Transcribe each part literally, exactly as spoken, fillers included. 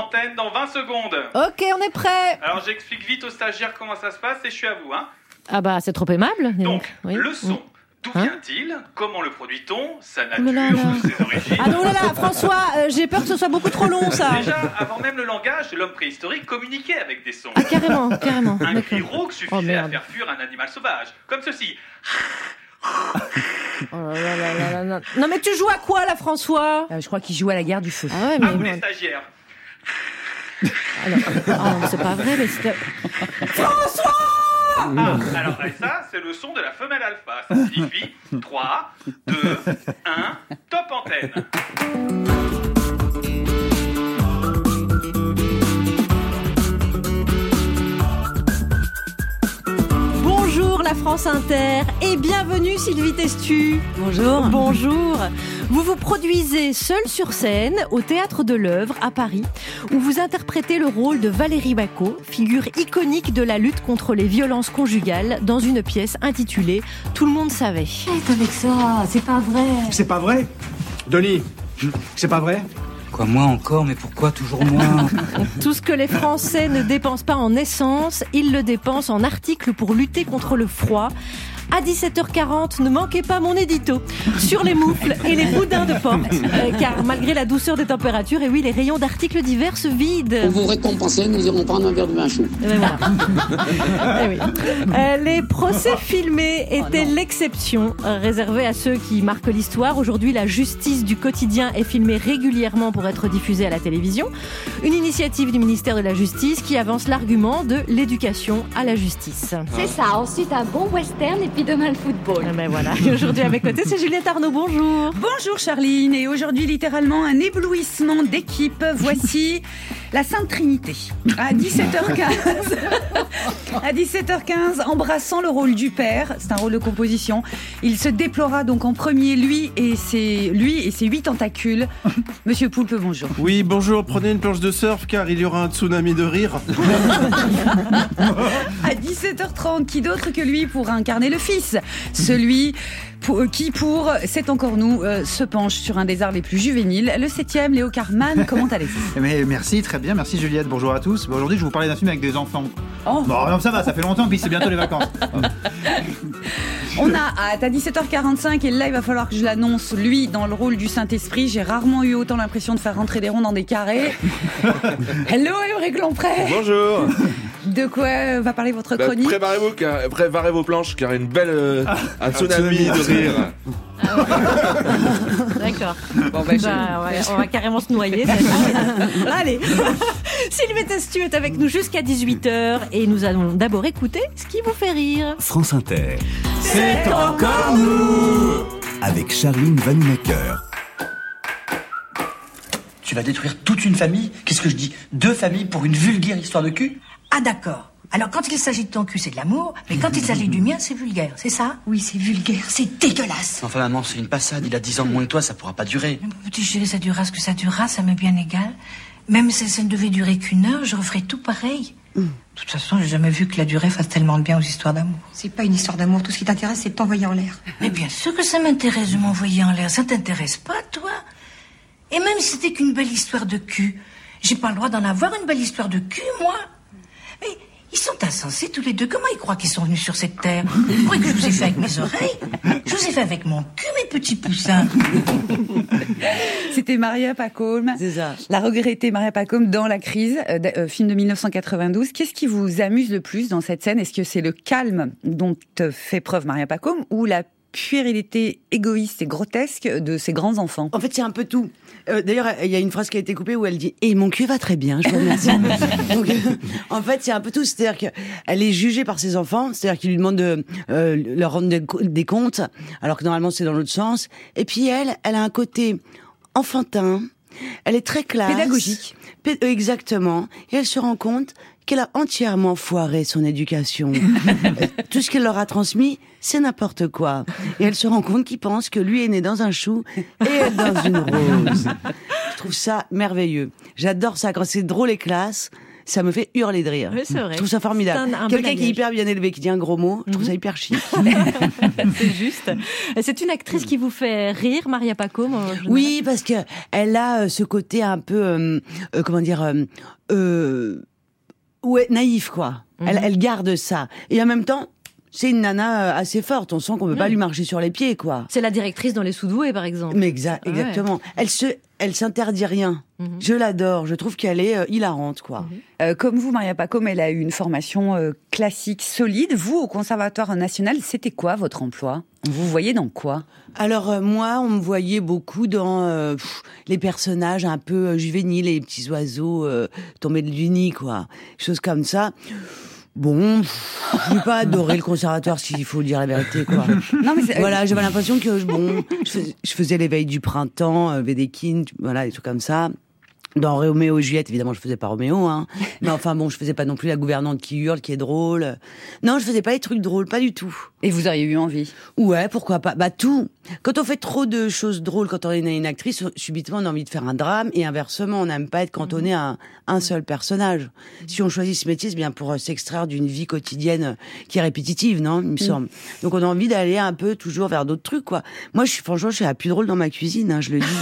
antenne dans vingt secondes. Ok, on est prêt. Alors j'explique vite aux stagiaires comment ça se passe et je suis à vous. Hein. Ah bah c'est trop aimable. Donc, oui. le son. Mmh. D'où Hein vient-il? Comment le produit-on? Sa nature, là là. ses origines. Ah non là là, François, euh, j'ai peur que ce soit beaucoup trop long ça. Déjà, avant même le langage, l'homme préhistorique communiquait avec des sons. Ah carrément, carrément. Un D'accord. cri rauque suffisait Oh, à merde. faire fuir un animal sauvage, comme ceci. Oh là là là là là là. Non mais tu joues à quoi là, François? Euh, je crois qu'il joue à la guerre du feu. Ah ouais, À mais vous les bon. stagiaires. Alors, ah, non, c'est pas vrai, mais c'est... François! Ah, alors et ça, c'est le son de la femelle alpha. Ça signifie trois, deux, un, top antenne. Bonjour la France Inter et bienvenue Sylvie Testu. Bonjour. Bonjour. Vous vous produisez seule sur scène au Théâtre de l'Œuvre à Paris où vous interprétez le rôle de Valérie Bacot, figure iconique de la lutte contre les violences conjugales dans une pièce intitulée Tout le monde savait. Arrête avec ça, c'est pas vrai. C'est pas vrai, Denis. C'est pas vrai. Quoi, moi encore? Mais pourquoi toujours moi? Tout ce que les Français ne dépensent pas en essence, ils le dépensent en articles pour lutter contre le froid. À dix-sept heures quarante, ne manquez pas mon édito sur les moufles et les boudins de porte. Euh, car malgré la douceur des températures, et oui, les rayons d'articles divers se vident. Pour vous récompenser, nous irons prendre un verre de vin chaud. Eh ben voilà. Eh oui. Euh, les procès filmés étaient oh l'exception euh, réservée à ceux qui marquent l'histoire. Aujourd'hui, la justice du quotidien est filmée régulièrement pour être diffusée à la télévision. Une initiative du ministère de la Justice qui avance l'argument de l'éducation à la justice. C'est ça, ensuite un bon western et puis demain le football. Ah ben voilà. Et aujourd'hui à mes côtés, c'est Juliette Arnaud. Bonjour. Bonjour Charline, et aujourd'hui littéralement un éblouissement d'équipe. Voici la Sainte Trinité. À dix-sept heures quinze, à dix-sept heures quinze, embrassant le rôle du père, c'est un rôle de composition. Il se déploiera donc en premier, lui et ses, lui et ses huit tentacules. Monsieur Poulpe, bonjour. Oui, bonjour, prenez une planche de surf car il y aura un tsunami de rire. À dix-sept heures trente, qui d'autre que lui pour incarner le fils, celui pour, qui pour C'est encore nous euh, se penche sur un des arts les plus juvéniles, le septième, Léo Carman. Comment allez-vous? Mais merci, très bien, merci Juliette, bonjour à tous. Bon, aujourd'hui, je vais vous parler d'un film avec des enfants. Oh. Bon, non, ça va, ça fait longtemps, puis c'est bientôt les vacances. On a à dix-sept heures quarante-cinq, et là il va falloir que je l'annonce, lui dans le rôle du Saint-Esprit. J'ai rarement eu autant l'impression de faire rentrer des ronds dans des carrés. Hello Émeric Lompré. Bonjour. De quoi va parler votre bah, chronique? Préparez-vous, car, préparez vos planches car une belle euh, un tsunami de rire. Ah ouais. D'accord. Bon, bah, bah, ouais, on va carrément se noyer. Allez, Sylvie Testu est avec nous jusqu'à dix-huit heures et nous allons d'abord écouter ce qui vous fait rire. France Inter. C'est encore nous avec Charline Vanhoenacker. Tu vas détruire toute une famille? Qu'est-ce que je dis? Deux familles pour une vulgaire histoire de cul? Ah d'accord. Alors quand il s'agit de ton cul, c'est de l'amour, mais quand il s'agit du mien, c'est vulgaire, c'est ça? Oui, c'est vulgaire, c'est dégueulasse. Enfin maman, c'est une passade, il a dix ans de moins que toi, ça pourra pas durer. Mais mon petit chéri, ça durera ce que ça durera, ça m'est bien égal. Même si ça ne devait durer qu'une heure, je referais tout pareil. Mm. De toute façon, j'ai jamais vu que la durée fasse tellement de bien aux histoires d'amour. C'est pas une histoire d'amour, tout ce qui t'intéresse, c'est de t'envoyer en l'air. Mais bien sûr que ça m'intéresse de m'envoyer en l'air, ça t'intéresse pas, toi? Et même si c'était qu'une belle histoire de cul, j'ai pas le droit d'en avoir une belle histoire de cul, moi? Mais ils sont insensés tous les deux. Comment ils croient qu'ils sont venus sur cette terre? Vous croyez que je vous ai fait avec mes oreilles? Je vous ai fait avec mon cul, mes petits poussins. C'était Maria Pacôme. C'est ça. La regrettée Maria Pacôme dans La Crise, euh, euh, film de dix-neuf cent quatre-vingt-douze. Qu'est-ce qui vous amuse le plus dans cette scène? Est-ce que c'est le calme dont fait preuve Maria Pacôme ou la puérilité égoïste et grotesque de ses grands enfants? En fait, c'est un peu tout. Euh, d'ailleurs, il y a une phrase qui a été coupée où elle dit « Et mon cul va très bien, je vous remercie ». Donc, euh, en fait, c'est un peu tout. C'est-à-dire qu'elle est jugée par ses enfants, c'est-à-dire qu'ils lui demandent de euh, leur rendre des, des comptes, alors que normalement, c'est dans l'autre sens. Et puis elle, elle a un côté enfantin, elle est très classe. Pédagogique. P- exactement. Et elle se rend compte qu'elle a entièrement foiré son éducation. Tout ce qu'elle leur a transmis, c'est n'importe quoi. Et elle se rend compte qu'il pense que lui est né dans un chou et elle dans une rose. Je trouve ça merveilleux. J'adore ça quand c'est drôle et classe. ça me fait hurler de rire. Oui, c'est vrai. Je trouve ça formidable. C'est un- un Quelqu'un bon qui est hyper bien élevé, qui dit un gros mot, je trouve ça hyper chic. C'est juste. C'est une actrice qui vous fait rire, Maria Pacôme. en général. Oui, parce que elle a euh, ce côté un peu, euh, euh, comment dire, euh, euh, ouais, naïf quoi. Mhm. Elle, elle garde ça. Et en même temps, c'est une nana euh, assez forte. On sent qu'on peut pas Oui. lui marcher sur les pieds quoi. C'est la directrice dans Les Sous-Doués, par exemple. Mais exa- Ah ouais. exactement. Elle se, elle s'interdit rien. Je l'adore. Je trouve qu'elle est euh, hilarante quoi. Euh, comme vous, Maria Pacôme, elle a eu une formation euh, classique solide. Vous, au Conservatoire national, c'était quoi votre emploi ? Vous voyez dans quoi ? Alors euh, moi, on me voyait beaucoup dans euh, pff, les personnages un peu euh, juvéniles, les petits oiseaux euh, tombés de l'uni, quoi, choses comme ça. Bon, pff, j'ai pas adoré le conservatoire, s'il faut dire la vérité, quoi. Non, mais c'est- voilà, j'avais l'impression que bon, je faisais, je faisais l'éveil du printemps, euh, Védékine, voilà, des trucs comme ça. Dans Roméo et Juliette, évidemment, je faisais pas Roméo, hein. Mais enfin bon, je faisais pas non plus la gouvernante qui hurle, qui est drôle. Non, je faisais pas les trucs drôles, pas du tout. Et vous auriez eu envie ? Ouais, pourquoi pas. Bah tout. Quand on fait trop de choses drôles, quand on est une actrice, subitement on a envie de faire un drame, et inversement, on n'aime pas être cantonné à un, un seul personnage. Si on choisit ce métier, c'est bien pour euh, s'extraire d'une vie quotidienne euh, qui est répétitive, non, il me semble. Donc on a envie d'aller un peu toujours vers d'autres trucs, quoi. Moi, je suis franchement, je suis la plus drôle dans ma cuisine, hein, je le dis.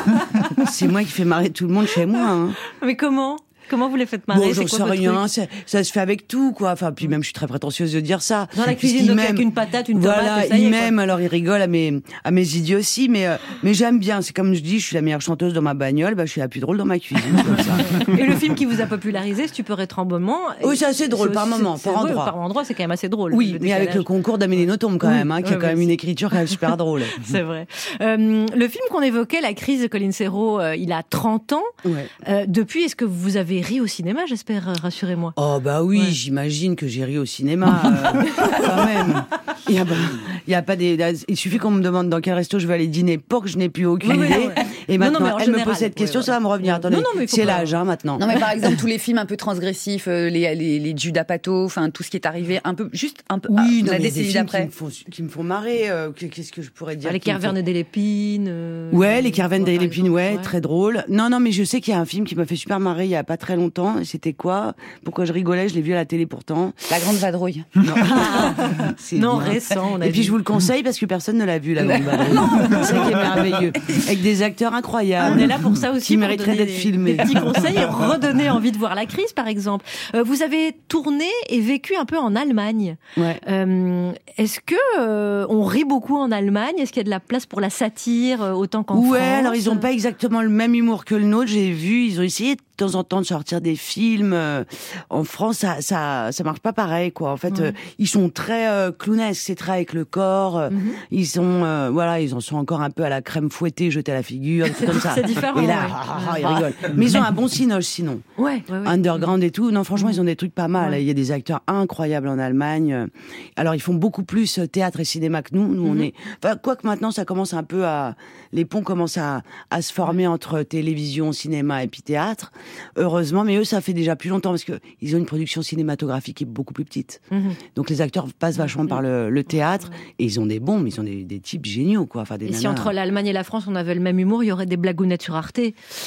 C'est moi qui fais marrer tout le monde chez moi. Hein. Mais comment Comment vous les faites marrer? Bon, C'est j'en quoi sais votre rien, truc ça, ça se fait avec tout, quoi. Enfin, puis même, je suis très prétentieuse de dire ça. Dans la Parce cuisine, qu'il donc m'aime. avec une patate, une tomate, Voilà, ça y est, il quoi. m'aime, alors il rigole à mes, à mes idiots aussi, mais, euh, mais j'aime bien. C'est comme je dis, je suis la meilleure chanteuse dans ma bagnole, bah, je suis la plus drôle dans ma cuisine, comme ça. Et le film qui vous a popularisé, Stupeur et Tremblement. Oui, c'est assez drôle, par moment, c'est- par oui, endroit. Par endroit, c'est quand même assez drôle. Oui, le mais avec décalage. le concours d'Amélie Nothomb, quand Oui, même, hein, qui a ouais, quand ouais, même une écriture quand même super drôle. C'est vrai. Euh, le film qu'on évoquait, La crise de Colin Serrault, euh, il a trente ans. Ouais. Euh, depuis, est-ce que vous avez ri au cinéma, j'espère, euh, rassurez-moi. Oh bah oui, Ouais. j'imagine que j'ai ri au cinéma, euh, quand même. Il y a, il y a pas des, il suffit qu'on me demande dans quel resto je vais aller dîner pour que je n'ai plus aucune Ouais, ouais, idée. ouais. Et Non, non, maintenant, mais en elle me général, pose cette question, ouais, ça va me revenir. ouais. Attendez, Non, non, mais il faut c'est pas- l'âge, hein, maintenant. Non mais par exemple tous les films un peu transgressifs, euh, les, les, les Judas Pato, enfin tout ce qui est arrivé, un peu juste un peu Oui, ah, non, la mais il y a des décennie films qui d'après. me font, qui me font marrer. euh, que- Qu'est-ce que je pourrais dire Ah, les qui me Cavernes font- des Lépines. euh, Ouais, les Cavernes des par Lépines, exemple, ouais, très drôle. Non, non, mais je sais qu'il y a un film qui m'a fait super marrer il y a pas très longtemps. Et c'était quoi? Pourquoi je rigolais? Je l'ai vu à la télé pourtant. La Grande Vadrouille. Non, C'est Non, bien. récent, on a Et puis vu. je vous le conseille parce que personne ne l'a vu, la Grande Vadrouille. C'est ça qui est merveilleux. Avec des acteurs incroyables. On est là pour ça aussi. Qui pour mériteraient donner d'être des- filmés. Des petits conseils et redonner envie de voir La crise, par exemple. Euh, vous avez tourné et vécu un peu en Allemagne. Ouais. Euh, Est-ce que euh, on rit beaucoup en Allemagne? Est-ce qu'il y a de la place pour la satire euh, autant qu'en Ouais, France? alors ils ont pas exactement le même humour que le nôtre. J'ai vu, ils ont essayé de temps en temps de sortir des films. euh, en France, ça, ça, ça marche pas pareil, quoi. En fait, Ouais. euh, ils sont très euh, clownesques, c'est très avec le corps. euh, Mhm. Ils sont, euh, voilà, ils en sont encore un peu à la crème fouettée, jetée à la figure, des trucs comme ça. C'est différent, Et là, ouais. ah, ah, ah, ils rigolent. Mais ils ont un bon cinoche, sinon. Ouais, ouais, ouais. Underground et tout. Non, franchement, ils ont des trucs pas mal. Ouais. Il y a des acteurs incroyables en Allemagne. Alors, ils font beaucoup plus théâtre et cinéma que nous. Nous, on Mhm. est, enfin, quoique maintenant, ça commence un peu à, les ponts commencent à, à se former entre télévision, cinéma et puis théâtre. Heureusement, mais eux, ça fait déjà plus longtemps parce que ils ont une production cinématographique qui est beaucoup plus petite. Mhm. Donc, les acteurs passent vachement par le, le théâtre et ils ont des bons, mais ils ont des, des types géniaux, quoi. Enfin, des Et si nanas. entre l'Allemagne et la France, on avait le même humour, il y aurait des blagounettes sur Arte.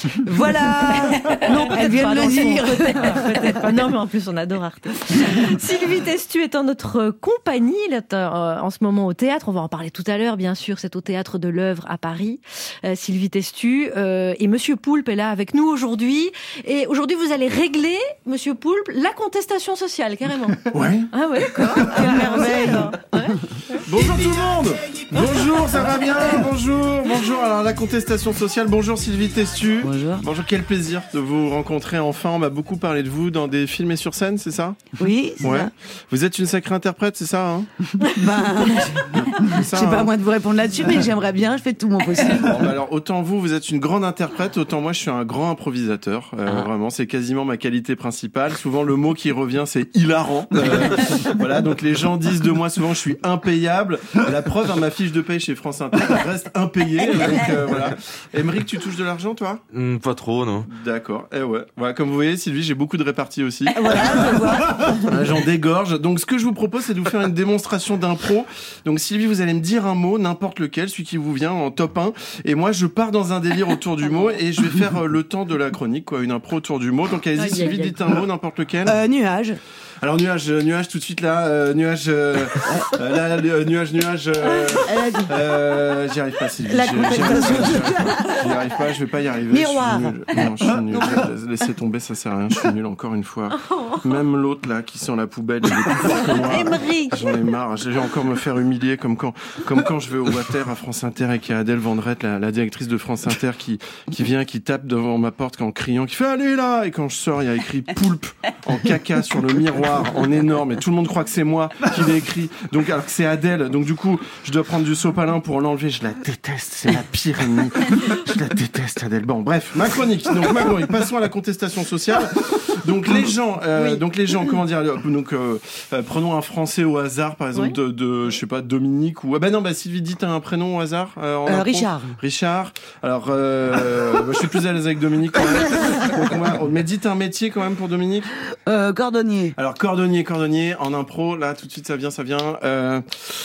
Voilà! Non, Elle vient de pas, le dans son- dire. Peut-être, peut-être pas. Non, mais en plus, on adore Arte. Sylvie Testu est en notre compagnie. Elle est euh, en ce moment au théâtre. On va en parler tout à l'heure, bien sûr. C'est au Théâtre de l'Œuvre à Paris. Euh, Sylvie Testu. Euh, et Monsieur Poulpe est là avec nous aujourd'hui. Et aujourd'hui, vous allez régler, Monsieur Poulpe, la contestation sociale, carrément. Ouais. Ah ouais, d'accord. Quelle merveille! Bonjour tout le monde. Bonjour, ça va bien? Bonjour, bonjour. Alors la contestation sociale. Bonjour Sylvie Testu. Bonjour. Bonjour, quel plaisir de vous rencontrer enfin. On m'a beaucoup parlé de vous dans des films et sur scène, c'est ça? Oui, c'est Ouais. ça. Vous êtes une sacrée interprète, c'est ça, hein? Ben, C'est ça, c'est pas hein à moi de vous répondre là-dessus, mais j'aimerais bien, je fais tout mon possible. Bon, bah alors autant vous, vous êtes une grande interprète, autant moi je suis un grand improvisateur. Euh, Ah. Vraiment, c'est quasiment ma qualité principale. Souvent le mot qui revient, c'est hilarant. Euh, voilà, donc les gens disent de moi souvent je suis impayable. La preuve, hein, ma fiche de paye chez France Inter elle reste impayée. Donc euh, voilà. Émeric, tu touches de l'argent, toi? Hmm, pas trop, non. D'accord. Eh ouais. Voilà, comme vous voyez, Sylvie, j'ai beaucoup de réparties aussi. Voilà, je vois. Voilà, j'en dégorge. Donc, ce que je vous propose, c'est de vous faire une démonstration d'impro. Donc, Sylvie, vous allez me dire un mot, n'importe lequel, celui qui vous vient en top un. Et moi, je pars dans un délire autour du mot et je vais faire euh, le temps de la chronique, quoi. une impro autour du mot. Donc allez-y, Aïe, Sylvie, aïe, aïe. dites un mot, n'importe lequel. Euh, nuage. Alors nuage, euh, nuage tout de suite là, euh, nuage, euh, euh, là, le, nuage, nuage. Euh, euh, j'y arrive pas, Sylvie. La J'y j'y arrive compétition. pas, j'y arrive pas, je vais pas y arriver. Miroir. Je suis nul. Non, je suis nul. Laissez tomber, ça sert à rien. Je suis nul encore une fois. Même l'autre là qui sent la poubelle, il est plus fort que moi. Émeric. J'en ai marre. Je vais encore me faire humilier comme quand, comme quand je vais au Water à France Inter et qu'il y a Adèle Vendrette, la, la directrice de France Inter, qui qui vient, qui tape devant ma porte en criant, qui fait allez là. Et quand je sors, il y a écrit poulpe en caca sur le miroir en énorme. Et tout le monde croit que c'est moi qui l'ai écrit. Donc, alors que c'est Adèle. Donc, du coup, je dois prendre du sopalin pour l'enlever. Je la déteste. C'est la pire ennemie. Je la déteste, Adèle. Bon, bref. Ma chronique. Donc, ma chronique. Passons à la contestation sociale. Donc, les gens, euh, oui. donc, les gens, comment dire, donc, euh, euh, prenons un Français au hasard, par exemple, oui. de, de, je sais pas, Dominique ou, ah ben non, bah, Sylvie, dites un prénom au hasard. Euh, en euh, Richard. Richard. Alors, euh, bah, je suis plus à l'aise avec Dominique quand même. Donc, ouais, mais dites un métier quand même pour Dominique. Euh, cordonnier. Alors, cordonnier, cordonnier. En impro, là, tout de suite, ça vient, ça vient. Euh...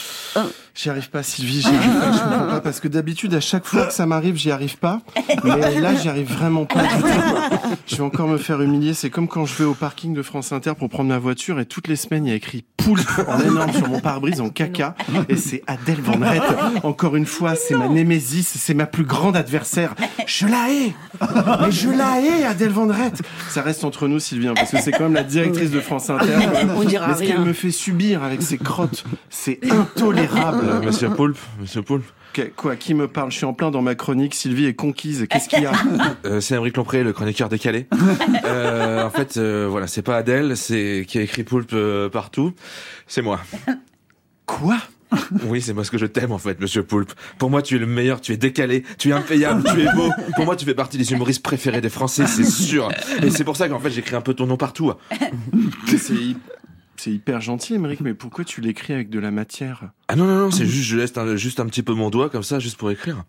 J'y arrive pas, Sylvie, j'y arrive pas, je comprends pas, parce que d'habitude, à chaque fois que ça m'arrive, j'y arrive pas. Mais là, j'y arrive vraiment pas du tout. Je vais encore me faire humilier. C'est comme quand je vais au parking de France Inter pour prendre ma voiture et toutes les semaines, il y a écrit poulpe en énorme sur mon pare-brise en caca. Et c'est Adèle Vendrette. Encore une fois, c'est ma némésis, c'est ma plus grande adversaire. Je la hais! Mais je la hais, Adèle Vendrette! Ça reste entre nous, Sylvie, hein, parce que c'est quand même la directrice de France Inter. On dira Mais ce rien. qu'elle me fait subir avec ses crottes, c'est intolérable. Euh, monsieur Poulpe, monsieur Poulpe. Okay, quoi, qui me parle? Je suis en plein dans ma chronique. Sylvie est conquise. Qu'est-ce qu'il y a? euh, C'est Émeric Lompré, le chroniqueur décalé. euh, en fait, euh, voilà, c'est pas Adèle, c'est qui a écrit Poulpe euh, partout. C'est moi. Quoi? Oui, c'est parce que je t'aime en fait, monsieur Poulpe. Pour moi, tu es le meilleur, tu es décalé, tu es impayable, tu es beau. Pour moi, tu fais partie des humoristes préférés des Français, c'est sûr. Et c'est pour ça qu'en fait, j'écris un peu ton nom partout. C'est C'est hyper gentil, Émeric, mais pourquoi tu l'écris avec de la matière? Ah non, non, non, c'est juste, je laisse un, juste un petit peu mon doigt comme ça, juste pour écrire.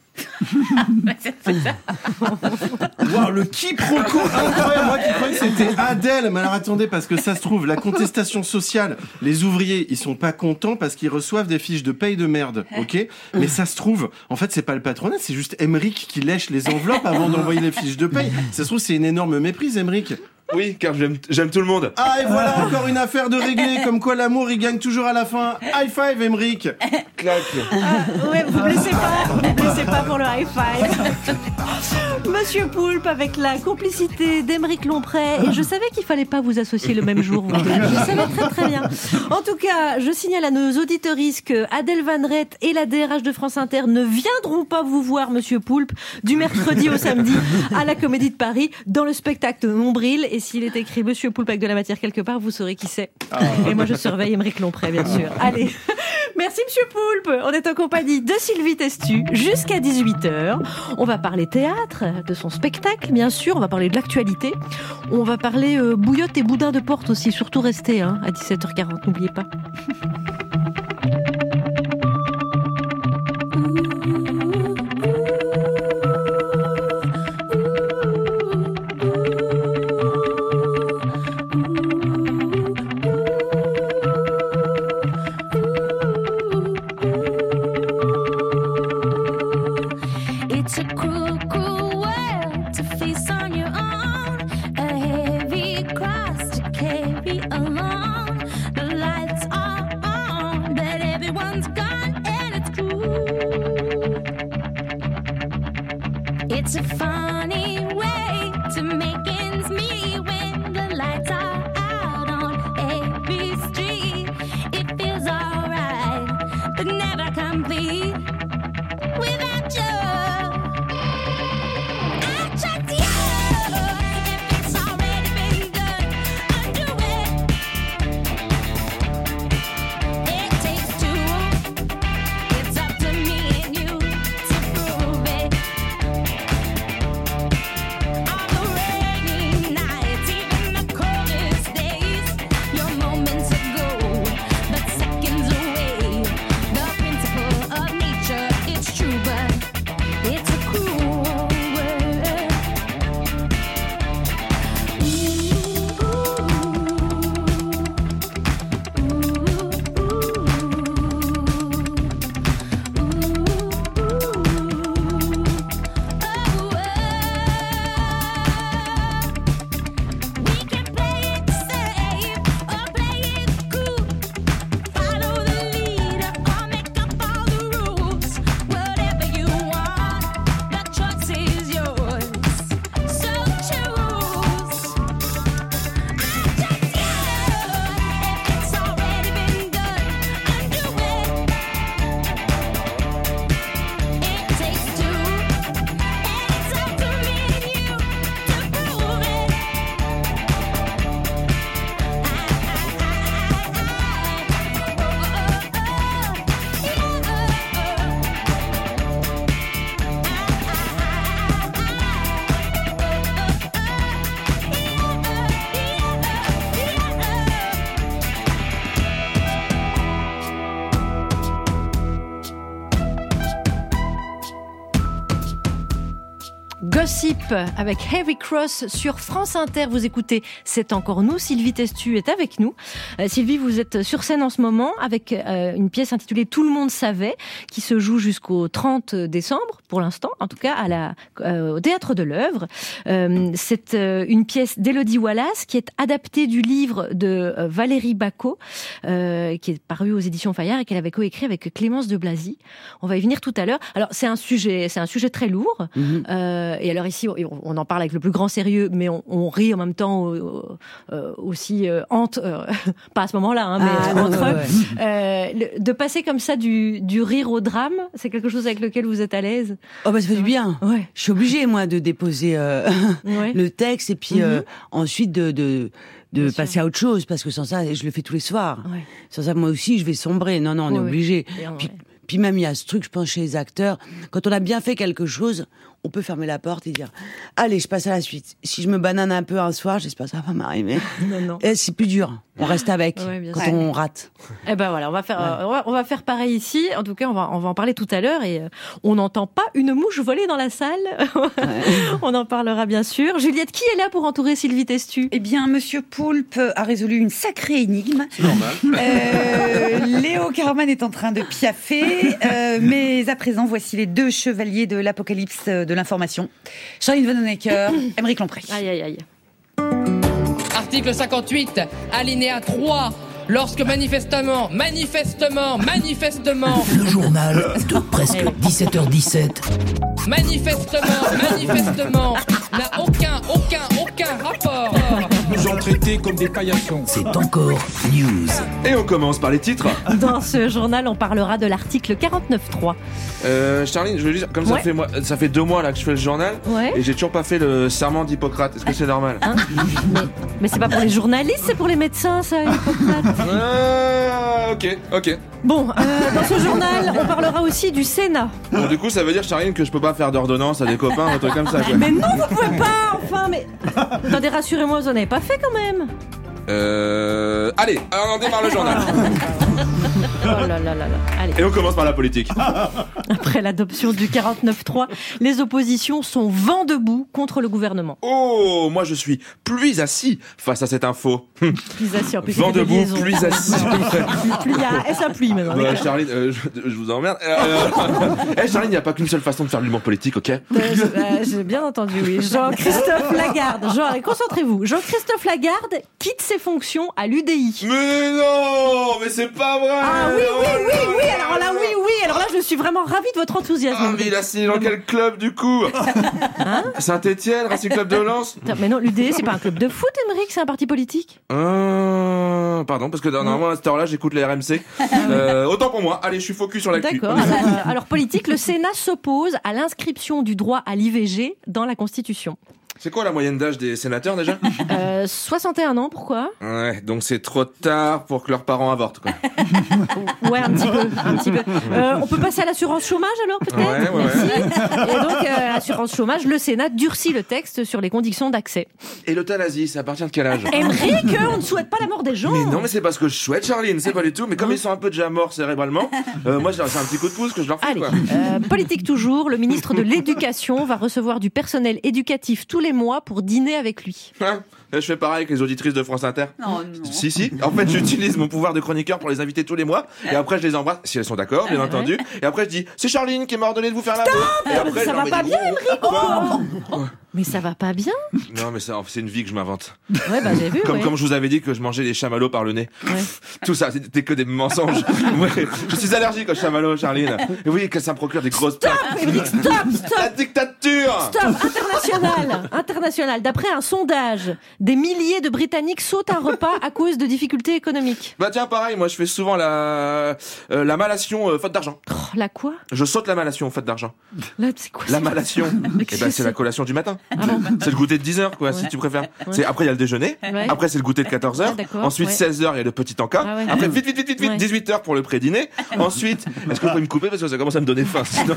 Waouh, le quiproquo incroyable. Moi qui croyais que c'était Adèle. Mais alors attendez, parce que ça se trouve, la contestation sociale, les ouvriers, ils sont pas contents parce qu'ils reçoivent des fiches de paye de merde, ok? Mais ça se trouve, en fait, c'est pas le patronat, c'est juste Émeric qui lèche les enveloppes avant d'envoyer les fiches de paye. Ça se trouve, c'est une énorme méprise, Émeric. Oui, car j'aime, j'aime tout le monde. Ah, et voilà encore une affaire de régler. Comme quoi l'amour, il gagne toujours à la fin. High five, Émeric. Clac. Ah, ouais, vous blessez pas, vous blessez pas pour le high five. Monsieur Poulpe, avec la complicité d'Émeric Lompré, et je savais qu'il fallait pas vous associer le même jour. Vous. Je savais très très bien. En tout cas, je signale à nos auditeuristes que Adèle Vendrette et la D R H de France Inter ne viendront pas vous voir, Monsieur Poulpe, du mercredi au samedi à la Comédie de Paris, dans le spectacle Nombril. Et s'il est écrit Monsieur Poulpe avec de la matière quelque part, vous saurez qui c'est. Ah. Et moi, je surveille Émeric Lompré, bien sûr. Allez. Merci, Monsieur Poulpe. On est en compagnie de Sylvie Testu jusqu'à dix-huit heures. On va parler théâtre, de son spectacle, bien sûr. On va parler de l'actualité. On va parler euh, bouillotte et boudin de porte aussi. Surtout restez hein, à dix-sept heures quarante, n'oubliez pas. It's a funny way to make ends meet when the lights are out on every street. It feels alright, but never complete without you. I trust you if it's already been done. Undo it. It takes two. It's up to me and you to prove it. Deep avec Heavy Cross sur France Inter. Vous écoutez C'est encore nous. Sylvie Testu est avec nous. Euh, Sylvie, vous êtes sur scène en ce moment avec euh, une pièce intitulée Tout le monde savait, qui se joue jusqu'au trente décembre, pour l'instant, en tout cas à la, euh, au Théâtre de l'Œuvre. Euh, c'est euh, une pièce d'Élodie Wallace qui est adaptée du livre de euh, Valérie Bacot, euh, qui est paru aux éditions Fayard et qu'elle avait coécrit avec Clémence de Blazy. On va y venir tout à l'heure. Alors c'est un sujet, c'est un sujet très lourd. Mmh. Euh, et alors ici, on en parle avec le plus grand sérieux, mais on, on rit en même temps euh, euh, aussi euh, hante, euh, pas à ce moment-là, hein, mais ah, entre ouais, ouais. Euh, le, de passer comme ça du, du rire au drame, c'est quelque chose avec lequel vous êtes à l'aise? Oh bah ça fait du bien. Ouais. Je suis obligée moi de déposer euh, ouais. le texte et puis mmh. euh, ensuite de, de de Bien passer sûr. à autre chose, parce que sans ça, je le fais tous les soirs. Ouais. Sans ça, moi aussi, je vais sombrer. Non, non, on ouais, est obligé. Ouais. Puis, ouais. puis même, il y a ce truc, je pense, chez les acteurs, quand on a bien fait quelque chose, on peut fermer la porte et dire « Allez, je passe à la suite. Si je me banane un peu un soir, j'espère que ça va m'arriver. » Non, non. Et c'est plus dur. On reste avec ouais, quand sûr. on rate. Eh ben voilà, on va faire, ouais. euh, on, va, on va faire pareil ici. En tout cas, on va, on va en parler tout à l'heure et euh, on n'entend pas une mouche voler dans la salle. Ouais. On en parlera bien sûr. Juliette, qui est là pour entourer Sylvie Testu? Eh bien, Monsieur Poulpe a résolu une sacrée énigme. C'est normal. Euh, Léo Carman est en train de piaffer, euh, mais à présent, voici les deux chevaliers de l'apocalypse de l'information. Charline Vanhoenacker, Aymeric Lompré. Aïe, aïe, aïe. Article cinquante-huit, alinéa trois. Lorsque manifestement, manifestement, manifestement... Le journal de presque dix-sept heures dix-sept. Manifestement, manifestement, n'a aucun, aucun, aucun rapport. Nous ont traités comme des paillassons. C'est encore news. Et on commence par les titres. Dans ce journal, on parlera de l'article quarante-neuf trois. Euh, Charline, je veux dire, comme ouais. ça fait moi, ça fait deux mois là que je fais le journal, ouais. et j'ai toujours pas fait le serment d'Hippocrate. Est-ce que c'est normal? Hein mais, mais c'est pas pour les journalistes, c'est pour les médecins, ça, Hippocrate. Ah, ok, ok. Bon, euh, dans ce journal, on parlera aussi du Sénat. Bon, du coup, ça veut dire, Charline, que je peux pas faire d'ordonnance à des copains, un truc comme ça, quoi. Mais non, vous pouvez pas, enfin, mais... Attendez, rassurez-moi, vous en avez pas fait quand même. Euh... Allez, on démarre le journal. Oh là là là là. Allez. Et on commence par la politique. Après l'adoption du quarante-neuf trois, les oppositions sont vent debout contre le gouvernement. Oh, moi je suis plus assis face à cette info. Plus assis, en plus. Vent debout, plus assis. Il y a S A pluie maintenant. Bah, Charline, euh, je, je vous emmerde. Eh, euh, hey, Charline, il n'y a pas qu'une seule façon de faire de l'humour politique, ok? euh, euh, J'ai bien entendu, oui. Jean-Christophe Lagarde. Jean, allez, concentrez-vous. Jean-Christophe Lagarde quitte ses fonctions à l'U D I. Mais non, mais c'est pas vrai. Ah oui, oui, oui, oui. Alors là, oui, oui. Alors là, je suis vraiment ravie de votre enthousiasme. Ah, mais il a signé dans quel club du coup? Hein? Saint-Étienne, Racing Club de Lens? Mais non, l'U D I, c'est pas un club de foot, Aymeric, c'est un parti politique. Euh... Pardon, parce que normalement à cette heure-là, j'écoute les R M C. Euh, autant pour moi. Allez, je suis focus sur l'actu. D'accord. Alors, alors politique, le Sénat s'oppose à l'inscription du droit à l'I V G dans la Constitution. C'est quoi la moyenne d'âge des sénateurs déjà? euh, soixante et un ans, pourquoi? Ouais, donc c'est trop tard pour que leurs parents avortent, quoi. Ouais, un petit peu, un petit peu. Euh, on peut passer à l'assurance chômage alors, peut-être? Ouais, ouais, ouais. Et donc, euh, assurance chômage, le Sénat durcit le texte sur les conditions d'accès. Et l'euthanasie, ça appartient de quel âge? Aymeric, on ne souhaite pas la mort des gens. Mais non, mais c'est parce que je souhaite, Charline, c'est pas du tout. Mais comme ils sont un peu déjà morts cérébralement, euh, moi, c'est un petit coup de pouce que je leur fais, Allez, quoi. Euh, politique toujours, le ministre de l'Éducation va recevoir du personnel éducatif tous les mois pour dîner avec lui. Hein? Je fais pareil avec les auditrices de France Inter. Non, non. Si, si. En fait, j'utilise mon pouvoir de chroniqueur pour les inviter tous les mois. Et après, je les embrasse, si elles sont d'accord, bien entendu. Et après, je dis, c'est Charline qui m'a ordonné de vous faire la Stop. Et après, ça va pas bien, Aymeric. Oh. Mais ça va pas bien. Non, mais ça, c'est une vie que je m'invente. Ouais, bah j'ai vu. Comme, ouais. comme je vous avais dit que je mangeais des chamallows par le nez. Ouais. Tout ça, c'était que des mensonges. Ouais, je suis allergique aux chamallows, Charline. Et oui, que ça me procure des grosses Stop, Aymeric, stop, stop. La dictature. Stop, international, international. D'après un sondage, des milliers de Britanniques sautent un repas à cause de difficultés économiques. Bah tiens, pareil, moi je fais souvent la euh, la malation euh, faute d'argent. Oh, la quoi? Je saute la malation faute d'argent. Là, c'est quoi? La malation. Et ben c'est la collation du matin. Ah bon. C'est le goûter de dix heures, quoi, ouais. Si tu préfères. Ouais. C'est après il y a le déjeuner. Ouais. Après c'est le goûter de quatorze heures. Ah, ensuite ouais. seize heures il y a le petit encas. Ah, ouais. Après vite vite vite vite vite ouais. dix-huit heures pour le pré-dîner. Ensuite, est-ce que vous pouvez me couper parce que ça commence à me donner faim. Sinon...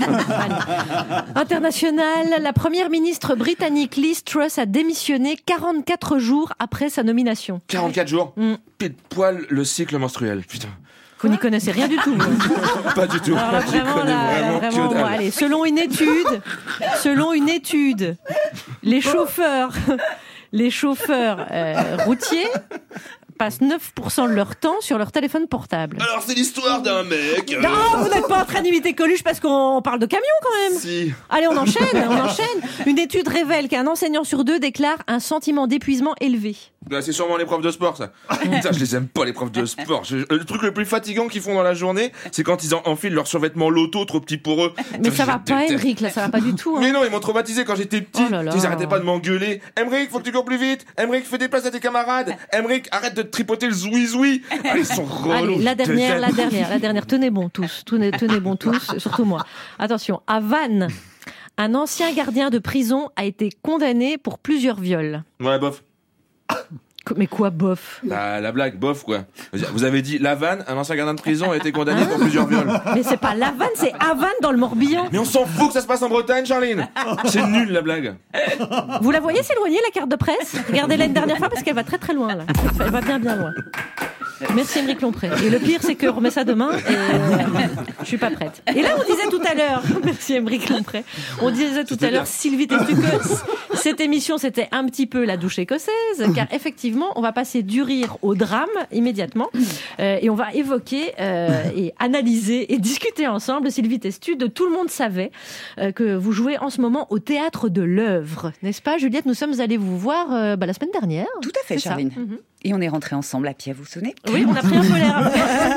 International, la première ministre britannique Liz Truss a démissionné quarante-quatre jours après sa nomination. quarante-quatre jours. Mm. Pile poil le cycle menstruel. Putain. Vous n'y connaissez rien du tout. Pas du tout. Alors là, J'y vraiment, connais là, vraiment là, que vraiment, dalle. bon, allez, selon une étude, selon une étude, les chauffeurs, les chauffeurs euh, routiers passent neuf pour cent de leur temps sur leur téléphone portable. Alors c'est l'histoire d'un mec. euh, Non, vous n'êtes pas en train d'imiter Coluche parce qu'on parle de camion quand même. Si. Allez, on enchaîne, on enchaîne. Une étude révèle qu'un enseignant sur deux déclare un sentiment d'épuisement élevé. Bah, c'est sûrement les profs de sport, ça. Putain, je les aime pas, les profs de sport. Je- le truc le plus fatigant qu'ils font dans la journée, c'est quand ils en- enfilent leurs survêtements loto trop petits pour eux. Mais ça Je va pas, déteste. Emric, là, ça va pas du tout. Hein. Mais non, ils m'ont traumatisé quand j'étais petit. Oh là là. Ils arrêtaient pas de m'engueuler. Emric, faut que tu cours plus vite. Emric, fais des places à tes camarades. Emric, arrête de te tripoter le zoui-zoui. Ah, ils sont relous. Allez, la je dernière, la déteste. dernière, la dernière. Tenez bon tous, tenez, tenez bon tous, surtout moi. Attention, à Vannes, un ancien gardien de prison a été condamné pour plusieurs viols. Ouais, bof. Mais quoi, bof? La, la blague, bof, quoi. Vous avez dit Lavanne, un ancien gardien de prison a été condamné pour plusieurs viols. Mais c'est pas la Vanne, c'est Havane dans le Morbihan. Mais on s'en fout que ça se passe en Bretagne, Charline. C'est nul, la blague. Vous la voyez s'éloigner, la carte de presse? Regardez-la une dernière fois parce qu'elle va très très loin, là. Elle va bien bien loin. Merci Émeric Lompré. Et le pire, c'est qu'on remet ça demain et euh, je suis pas prête. Et là, on disait tout à l'heure, merci Émeric Lompré, on disait tout à l'heure, Sylvie Testucos, cette émission, c'était un petit peu la douche écossaise, car effectivement, on va passer du rire au drame immédiatement, euh, et on va évoquer euh, et analyser et discuter ensemble, Sylvie Testu, de Tout le monde savait euh, que vous jouez en ce moment au Théâtre de l'Œuvre, n'est-ce pas, Juliette? Nous sommes allés vous voir euh, bah, la semaine dernière. Tout à fait, C'est ça. Charline. Mhm. Et on est rentrés ensemble à pied, vous vous souvenez? Oui, on a pris un peu l'air.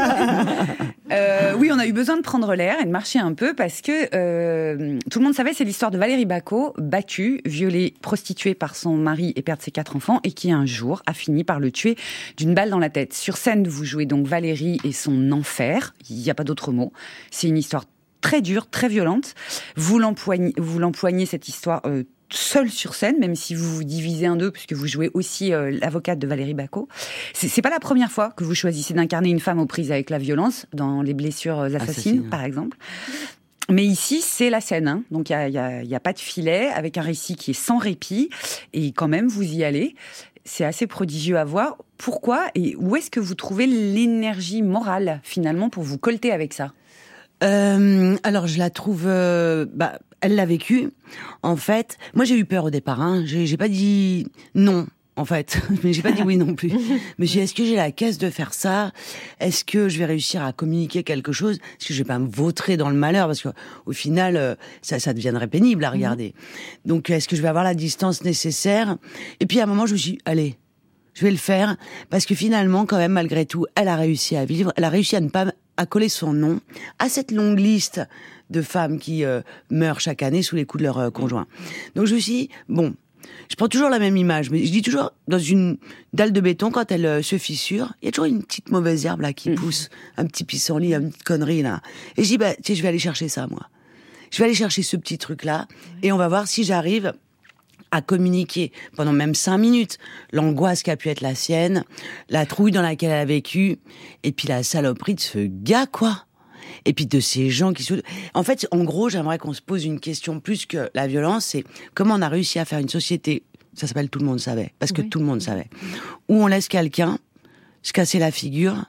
Euh, oui, on a eu besoin de prendre l'air et de marcher un peu parce que euh, tout le monde savait, c'est l'histoire de Valérie Bacot, battue, violée, prostituée par son mari et père de ses quatre enfants, et qui un jour a fini par le tuer d'une balle dans la tête. Sur scène, vous jouez donc Valérie et son enfer. Il n'y a pas d'autre mot. C'est une histoire très dure, très violente. Vous l'empoignez, vous l'empoignez cette histoire. Euh, seul sur scène, même si vous vous divisez en deux, puisque vous jouez aussi euh, l'avocate de Valérie Bacot. C'est, c'est pas la première fois que vous choisissez d'incarner une femme aux prises avec la violence, dans Les blessures assassines, Assassine. par exemple. Mais ici, c'est la scène, hein. Donc il y a, y a, y a pas de filet, avec un récit qui est sans répit, et quand même, vous y allez. C'est assez prodigieux à voir. Pourquoi et où est-ce que vous trouvez l'énergie morale, finalement, pour vous colter avec ça? Euh, alors je la trouve, euh, bah, elle l'a vécu. En fait, moi j'ai eu peur au départ. Hein. J'ai, j'ai pas dit non, en fait, mais j'ai pas dit oui non plus. Mais j'ai dit, est-ce que j'ai la caisse de faire ça? Est-ce que je vais réussir à communiquer quelque chose? Est-ce que je vais pas me vautrer dans le malheur? Parce que au final, euh, ça, ça deviendrait pénible à regarder. Mmh. Donc, est-ce que je vais avoir la distance nécessaire? Et puis à un moment, je me suis dit, allez. Je vais le faire parce que finalement, quand même, malgré tout, elle a réussi à vivre. Elle a réussi à ne pas à coller son nom à cette longue liste de femmes qui euh, meurent chaque année sous les coups de leur euh, conjoint. Donc je me suis dit, bon, je prends toujours la même image, mais je dis toujours, dans une dalle de béton, quand elle euh, se fissure, il y a toujours une petite mauvaise herbe là qui pousse, un petit pissenlit, une petite connerie là. Et je dis, bah, tu sais, je vais aller chercher ça, moi. Je vais aller chercher ce petit truc-là, et on va voir si j'arrive à communiquer pendant même cinq minutes l'angoisse qui a pu être la sienne, la trouille dans laquelle elle a vécu, et puis la saloperie de ce gars, quoi. Et puis de ces gens qui se... En fait, en gros, j'aimerais qu'on se pose une question plus que la violence, c'est comment on a réussi à faire une société, ça s'appelle Tout le monde savait, parce que oui. Tout le monde savait, où on laisse quelqu'un se casser la figure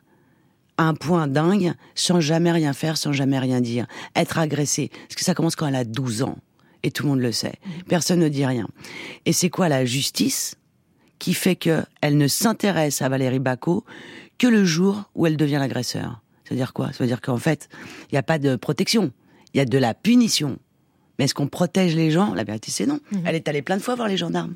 à un point dingue, sans jamais rien faire, sans jamais rien dire, être agressé. Parce que ça commence quand elle a douze ans. Et tout le monde le sait. Personne ne dit rien. Et c'est quoi la justice qui fait que elle ne s'intéresse à Valérie Bacot que le jour où elle devient l'agresseur? Ça veut dire quoi? Ça veut dire qu'en fait, il n'y a pas de protection. Il y a de la punition. Mais est-ce qu'on protège les gens? La vérité, c'est non. Mmh. Elle est allée plein de fois voir les gendarmes.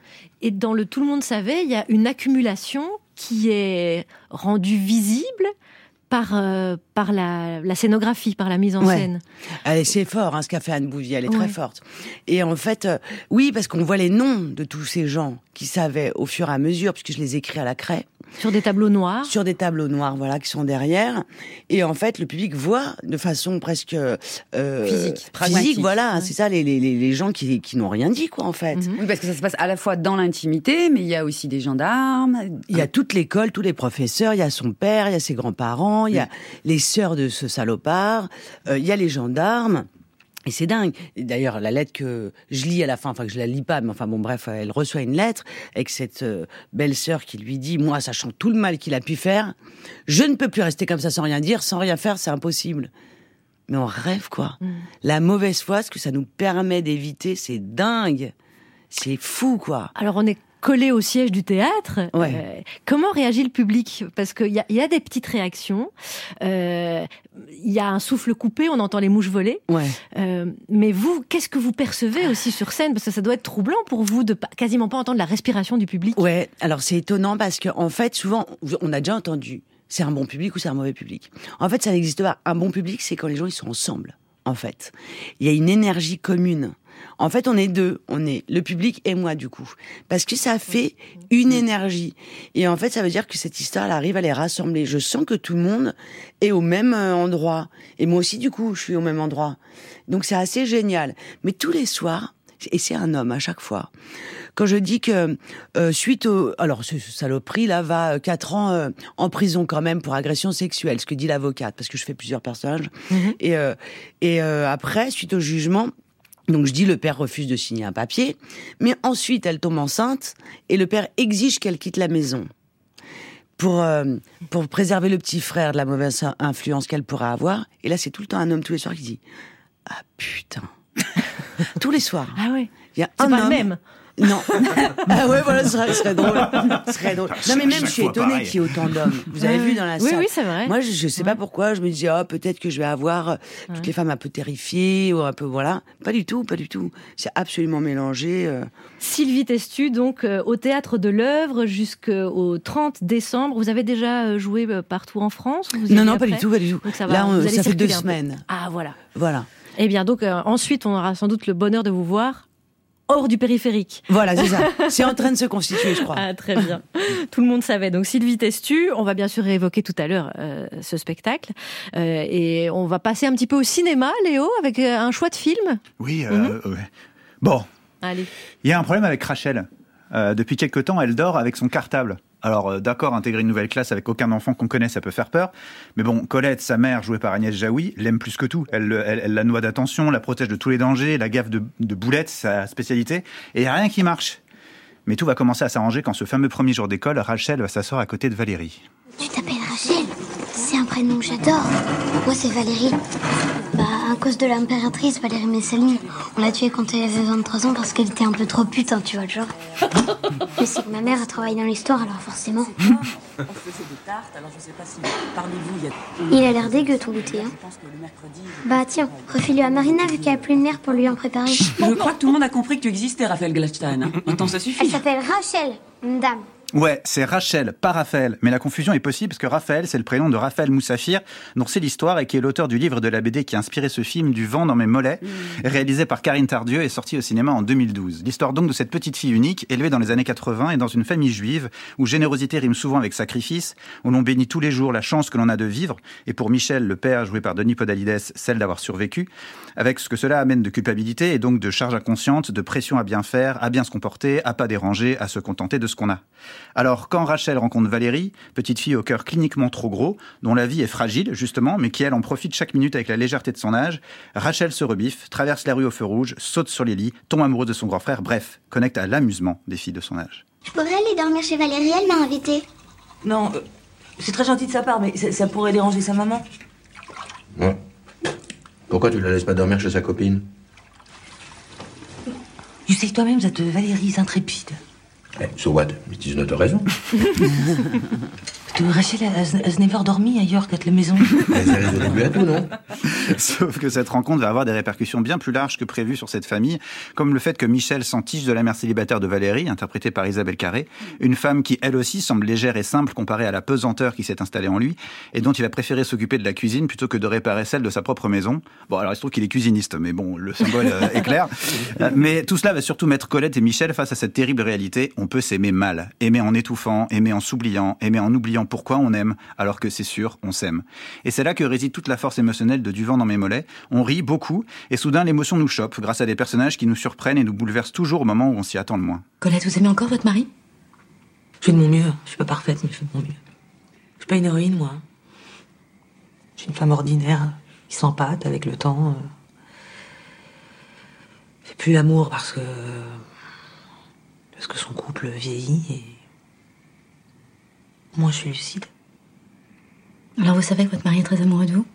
Et dans le Tout le monde savait, il y a une accumulation qui est rendue visible par euh, par la, la scénographie, par la mise en ouais. scène. Elle, c'est fort, hein, ce qu'a fait Anne Bouvier, elle est ouais. très forte. Et en fait, euh, oui, parce qu'on voit les noms de tous ces gens qui savaient au fur et à mesure, puisque je les écris à la craie. Sur des tableaux noirs. Sur des tableaux noirs, voilà, qui sont derrière. Et en fait, le public voit de façon presque euh, physique, physique, voilà. Ouais. C'est ça, les, les, les gens qui, qui n'ont rien dit, quoi, en fait. Mm-hmm. Oui, parce que ça se passe à la fois dans l'intimité, mais il y a aussi des gendarmes. Il y a toute l'école, tous les professeurs, il y a son père, il y a ses grands-parents, il y a les sœurs de ce salopard, euh, il y a les gendarmes. Et c'est dingue. Et d'ailleurs, la lettre que je lis à la fin, enfin que je la lis pas, mais enfin bon, bref, elle reçoit une lettre avec cette euh, belle-sœur qui lui dit, moi, sachant tout le mal qu'il a pu faire, je ne peux plus rester comme ça sans rien dire, sans rien faire, c'est impossible. Mais on rêve, quoi. Mmh. La mauvaise foi, ce que ça nous permet d'éviter, c'est dingue. C'est fou, quoi. Alors, on est collé au siège du théâtre. Ouais. Euh, comment réagit le public ? Parce qu'il y a, y a des petites réactions. Il euh, y a un souffle coupé, on entend les mouches voler. Ouais. Euh, mais vous, qu'est-ce que vous percevez aussi sur scène ? Parce que ça doit être troublant pour vous de pas, quasiment pas entendre la respiration du public. Ouais, alors c'est étonnant parce que en fait, souvent, on a déjà entendu, c'est un bon public ou c'est un mauvais public. En fait, ça n'existe pas. Un bon public, c'est quand les gens ils sont ensemble. En fait, il y a une énergie commune. En fait, on est deux. On est le public et moi, du coup. Parce que ça fait une énergie. Et en fait, ça veut dire que cette histoire, elle arrive à les rassembler. Je sens que tout le monde est au même endroit. Et moi aussi, du coup, je suis au même endroit. Donc, c'est assez génial. Mais tous les soirs, et c'est un homme à chaque fois, quand je dis que euh, suite au... Alors, ce saloperie, là, va euh, quatre ans euh, en prison quand même pour agression sexuelle, ce que dit l'avocate, parce que je fais plusieurs personnages. Mmh. Et, euh, et euh, après, suite au jugement... Donc je dis, le père refuse de signer un papier, mais ensuite elle tombe enceinte et le père exige qu'elle quitte la maison pour euh, pour préserver le petit frère de la mauvaise influence qu'elle pourrait avoir. Et là c'est tout le temps un homme tous les soirs qui dit « Ah putain !» Tous les soirs. Ah ouais. Il y a c'est un pas homme... le même. Non. Ah ouais, voilà, ce serait, ce serait drôle. Ce serait drôle. Non, mais même, je suis étonnée qu'il y ait autant d'hommes. Vous avez vu dans la salle. Oui, oui, c'est vrai. Moi, je, je sais ouais. pas pourquoi. Je me disais, oh, peut-être que je vais avoir toutes ouais. les femmes un peu terrifiées ou un peu, voilà. Pas du tout, pas du tout. C'est absolument mélangé. Euh... Sylvie Testu, donc, euh, au Théâtre de l'Œuvre jusqu'au trente décembre. Vous avez déjà joué partout en France? Vous Non, non, pas du tout, pas du tout. Donc ça va, Là, on, ça fait deux un semaines. Ah, voilà. Voilà. Eh bien, donc, euh, ensuite, on aura sans doute le bonheur de vous voir hors du périphérique. Voilà, c'est ça. C'est en train de se constituer, je crois. Ah, très bien. Tout le monde savait. Donc, Sylvie Testu, on va bien sûr évoquer tout à l'heure euh, ce spectacle. Euh, et on va passer un petit peu au cinéma, Léo, avec euh, un choix de film. Oui, euh, mm-hmm. ouais. Bon. Allez. Il y a un problème avec Rachel. Euh, depuis quelque temps, elle dort avec son cartable. Alors, euh, d'accord, intégrer une nouvelle classe avec aucun enfant qu'on connaît, ça peut faire peur. Mais bon, Colette, sa mère, jouée par Agnès Jaoui, l'aime plus que tout. Elle, elle, elle la noie d'attention, la protège de tous les dangers, la gaffe de, de boulettes, sa spécialité. Et il n'y a rien qui marche. Mais tout va commencer à s'arranger quand ce fameux premier jour d'école, Rachel va s'asseoir à côté de Valérie. Tu t'appelles Rachel? C'est un prénom que j'adore. Moi, c'est Valérie. Bah, à cause de l'impératrice Valérie Messaline. On l'a tuée quand elle avait vingt-trois ans parce qu'elle était un peu trop putain, tu vois le genre. Mais c'est que ma mère a travaillé dans l'histoire, alors forcément. On faisait des tartes, alors je sais pas si parmi vous, il y a... Il a l'air dégueu, ton goûter, hein. Bah tiens, refile-lui à Marina vu qu'elle a plus le nerf pour lui en préparer. Je crois que tout le monde a compris que tu existais, Raphaël Gladstein. Maintenant, ça suffit. Elle s'appelle Rachel, une dame. Ouais, c'est Rachel, pas Raphaël. Mais la confusion est possible parce que Raphaël, c'est le prénom de Raphaël Moussafir, dont c'est l'histoire et qui est l'auteur du livre de la B D qui a inspiré ce film Du vent dans mes mollets, mmh. réalisé par Karine Tardieu et sorti au cinéma en deux mille douze. L'histoire donc de cette petite fille unique, élevée dans les années quatre-vingts et dans une famille juive, où générosité rime souvent avec sacrifice, où l'on bénit tous les jours la chance que l'on a de vivre, et pour Michel, le père, joué par Denis Podalides, celle d'avoir survécu, avec ce que cela amène de culpabilité et donc de charge inconsciente, de pression à bien faire, à bien se comporter, à pas déranger, à se contenter de ce qu'on a. Alors, quand Rachel rencontre Valérie, petite fille au cœur cliniquement trop gros, dont la vie est fragile, justement, mais qui, elle, en profite chaque minute avec la légèreté de son âge, Rachel se rebiffe, traverse la rue au feu rouge, saute sur les lits, tombe amoureuse de son grand frère, bref, connecte à l'amusement des filles de son âge. Je pourrais aller dormir chez Valérie, elle m'a invitée. Non, euh, c'est très gentil de sa part, mais ça, ça pourrait déranger sa maman. Ouais. Pourquoi tu la laisses pas dormir chez sa copine? Tu sais que toi-même, cette Valérie est intrépide. Eh, so what? It is not a raison. Rachel, elle, elle, elle never dormi ailleurs qu'à la maison. Elle s'est au début à tout, non? Sauf que cette rencontre va avoir des répercussions bien plus larges que prévues sur cette famille, comme le fait que Michel s'entiche de la mère célibataire de Valérie, interprétée par Isabelle Carré, une femme qui, elle aussi, semble légère et simple comparée à la pesanteur qui s'est installée en lui, et dont il va préférer s'occuper de la cuisine plutôt que de réparer celle de sa propre maison. Bon, alors il se trouve qu'il est cuisiniste, mais bon, le symbole euh, est clair. Mais tout cela va surtout mettre Colette et Michel face à cette terrible réalité. On peut s'aimer mal, aimer en étouffant, aimer en s'oubliant, aimer en oubliant pourquoi on aime, alors que c'est sûr, on s'aime. Et c'est là que réside toute la force émotionnelle de Du vent dans mes mollets. On rit beaucoup, et soudain l'émotion nous chope, grâce à des personnages qui nous surprennent et nous bouleversent toujours au moment où on s'y attend le moins. Colette, vous aimez encore votre mari? Je fais de mon mieux. Je suis pas parfaite, mais je fais de mon mieux. Je suis pas une héroïne, moi. Je suis une femme ordinaire, qui s'empâte avec le temps. fait plus l'amour parce que parce que son couple vieillit et moi je suis lucide. Alors vous savez que votre mari est très amoureux de vous?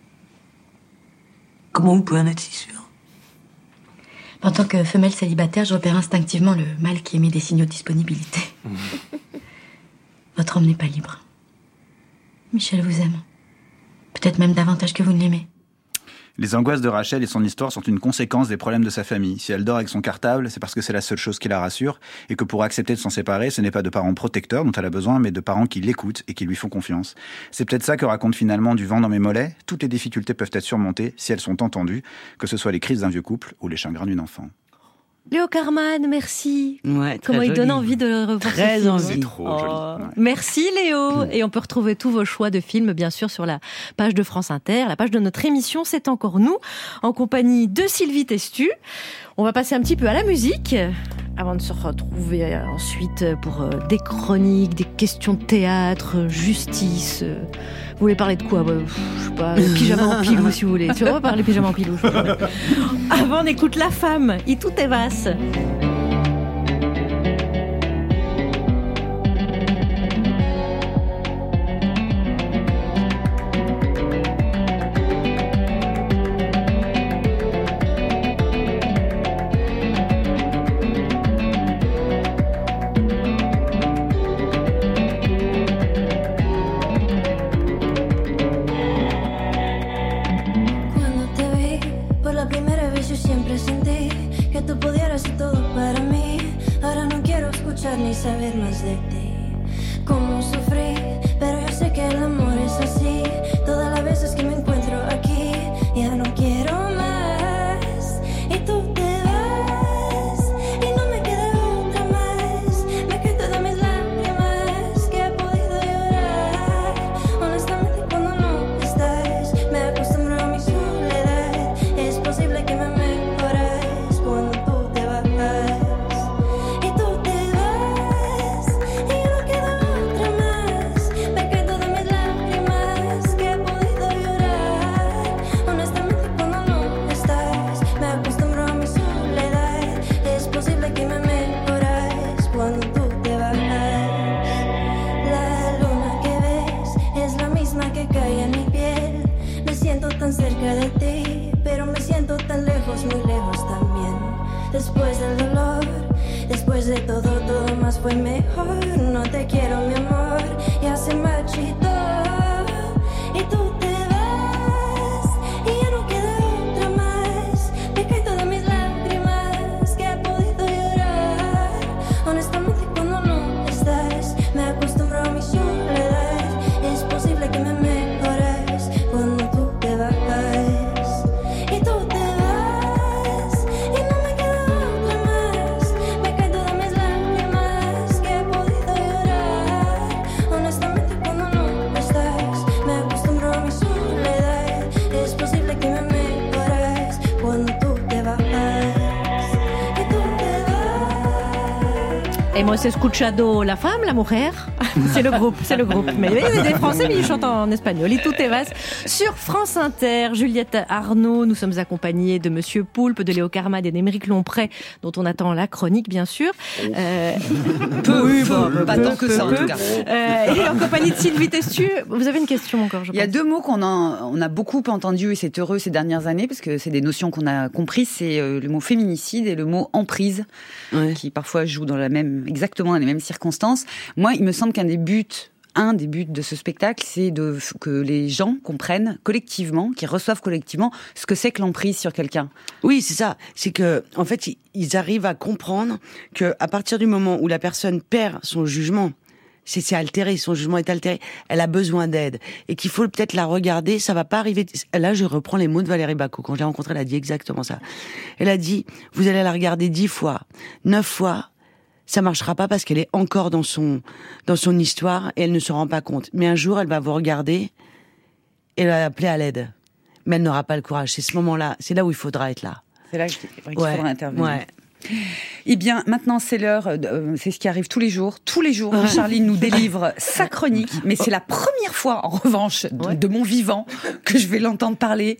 Comment vous pouvez en être si sûr? En tant que femelle célibataire, je repère instinctivement le mâle qui émet des signaux de disponibilité. Mmh. Votre homme n'est pas libre. Michel vous aime. Peut-être même davantage que vous ne l'aimez. Les angoisses de Rachel et son histoire sont une conséquence des problèmes de sa famille. Si elle dort avec son cartable, c'est parce que c'est la seule chose qui la rassure, et que pour accepter de s'en séparer, ce n'est pas de parents protecteurs dont elle a besoin, mais de parents qui l'écoutent et qui lui font confiance. C'est peut-être ça que raconte finalement Du vent dans mes mollets. Toutes les difficultés peuvent être surmontées si elles sont entendues, que ce soit les crises d'un vieux couple ou les chagrins d'une enfant. Léo Carman, merci. Ouais, Comment joli. Il donne envie de le revoir. Très envie. C'est trop oh. joli. Ouais. Merci Léo. Et on peut retrouver tous vos choix de films, bien sûr, sur la page de France Inter, la page de notre émission C'est encore nous, en compagnie de Sylvie Testu. On va passer un petit peu à la musique, avant de se retrouver ensuite pour des chroniques, des questions de théâtre, justice. Vous voulez parler de quoi? bah, Je sais pas, pyjama en pilou si vous voulez. Tu vas parler pyjama en pilou. Avant, on écoute La Femme, y tout est vaste. Ni saber más de ti, cómo sufrí, pero yo sé que el amor es así. Todas las veces que me encuentro aquí, ya no quiero más. Y tú te vas, y no me queda otra más. Me quedo de mis lágrimas que he podido llorar. Honestamente cuando no estás, me acostumbro a mi soledad. Es posible que me mejores cuando tú te vas. Cerca de ti, pero me siento tan lejos, muy lejos también. Después del dolor, después de todo, todo más fue mejor. No te quiero, mi amor, ya se marchitó. Y tú te vas, y ya no queda otra más. Me cae todas mis lágrimas que he podido llorar. Honestamente cuando no estás, me acostumbro a mi soledad. Es posible que me mejores cuando tú te vas. Y tú te vas, y no me queda otra más. Me caen todas mis lágrimas que he podido llorar. Honestamente cuando no estás, me acostumbro a mi soledad. Es posible que me mejores cuando tú te vas. Y tú te vas. Hemos escuchado La Femme, la mujer. C'est le groupe, c'est le groupe. Mais il y a des Français, mais ils chantent en espagnol. Et tout est vaste. Sur France Inter, Juliette Arnaud, nous sommes accompagnés de Monsieur Poulpe, de Léo Carman et d'Émeric Lompré, dont on attend la chronique, bien sûr. Euh, peu, oui, peu, peu, pas peu, tant que peu, ça, peu. En tout cas. Euh, et en compagnie de Sylvie Testu, vous avez une question encore, je pense. Il y a deux mots qu'on a, on a beaucoup entendu, et c'est heureux ces dernières années, parce que c'est des notions qu'on a comprises, c'est le mot féminicide et le mot emprise, ouais. qui parfois jouent dans la même, exactement dans les mêmes circonstances. Moi, il me semble qu'un des buts, un des buts de ce spectacle, c'est de, que les gens comprennent collectivement, qu'ils reçoivent collectivement ce que c'est que l'emprise sur quelqu'un. Oui, c'est ça. C'est que, en fait, ils arrivent à comprendre que à partir du moment où la personne perd son jugement, c'est, c'est altéré, son jugement est altéré, elle a besoin d'aide. Et qu'il faut peut-être la regarder, ça va pas arriver. Là, je reprends les mots de Valérie Bacot. Quand je l'ai rencontrée, elle a dit exactement ça. Elle a dit, vous allez la regarder dix fois, neuf fois, ça marchera pas parce qu'elle est encore dans son, dans son histoire et elle ne se rend pas compte. Mais un jour, elle va vous regarder et elle va appeler à l'aide. Mais elle n'aura pas le courage. C'est ce moment-là, c'est là où il faudra être là. C'est là qu'il ouais. faudra intervenir. Ouais. Eh bien, maintenant, c'est l'heure, euh, c'est ce qui arrive tous les jours. Tous les jours, Charline nous délivre sa chronique. Mais c'est la première fois, en revanche, de, ouais. de mon vivant, que je vais l'entendre parler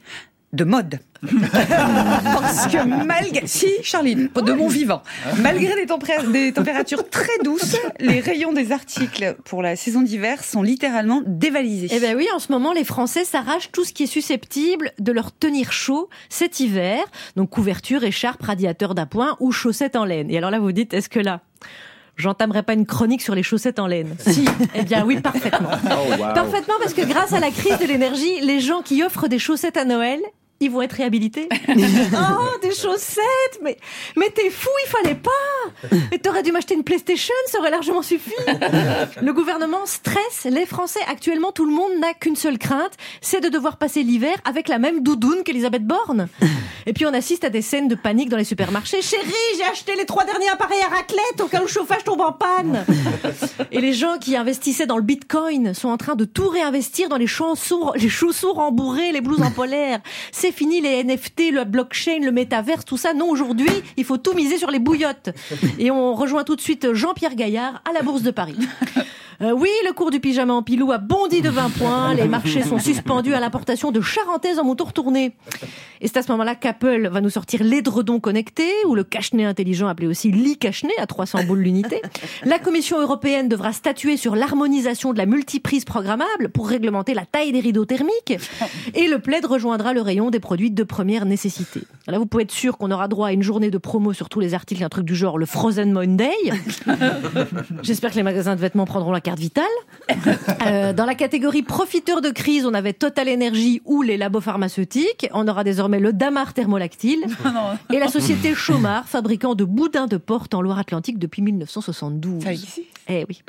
de mode. Parce que malgré... Si, Charline, de mon vivant. Malgré des, tempé- des températures très douces, les rayons des articles pour la saison d'hiver sont littéralement dévalisés. Eh bien oui, en ce moment, les Français s'arrachent tout ce qui est susceptible de leur tenir chaud cet hiver. Donc couverture, écharpe, radiateur d'appoint ou chaussettes en laine. Et alors là, vous dites, est-ce que là... j'entamerai pas une chronique sur les chaussettes en laine? Si, eh bien oui, parfaitement. Oh, wow. Parfaitement, parce que grâce à la crise de l'énergie, les gens qui offrent des chaussettes à Noël, ils vont être réhabilités. Oh, des chaussettes, mais, mais t'es fou, il fallait pas. Mais t'aurais dû m'acheter une PlayStation, ça aurait largement suffi. Le gouvernement stresse les Français. Actuellement, tout le monde n'a qu'une seule crainte, c'est de devoir passer l'hiver avec la même doudoune qu'Elisabeth Borne. Et puis on assiste à des scènes de panique dans les supermarchés. Chérie, j'ai acheté les trois derniers appareils à raclette au cas où le chauffage tombe en panne. Et les gens qui investissaient dans le bitcoin sont en train de tout réinvestir dans les chaussons, les chaussons rembourrés, les blouses en polaire. C'est fini les N F T, le blockchain, le métaverse, tout ça. Non, aujourd'hui, il faut tout miser sur les bouillottes. Et on rejoint tout de suite Jean-Pierre Gaillard à la Bourse de Paris. Euh, oui, le cours du pyjama en pilou a bondi de vingt points. Les marchés sont suspendus à l'importation de charentaises en moto retourné. Et c'est à ce moment-là qu'Apple va nous sortir l'édredon connecté ou le cache-nez intelligent appelé aussi lit cache-nez à trois cents boules l'unité. La Commission européenne devra statuer sur l'harmonisation de la multiprise programmable pour réglementer la taille des rideaux thermiques. Et le plaid rejoindra le rayon des produits de première nécessité. Là, vous pouvez être sûr qu'on aura droit à une journée de promo sur tous les articles, un truc du genre le Frozen Monday. J'espère que les magasins de vêtements prendront la carte vitale. Euh, dans la catégorie profiteurs de crise, on avait Total Energy ou les labos pharmaceutiques. On aura désormais le Damar Thermolactyle et la société Chaumard, fabricant de boudins de porte en Loire-Atlantique depuis mille neuf cent soixante-douze. Ça existe ? Eh oui.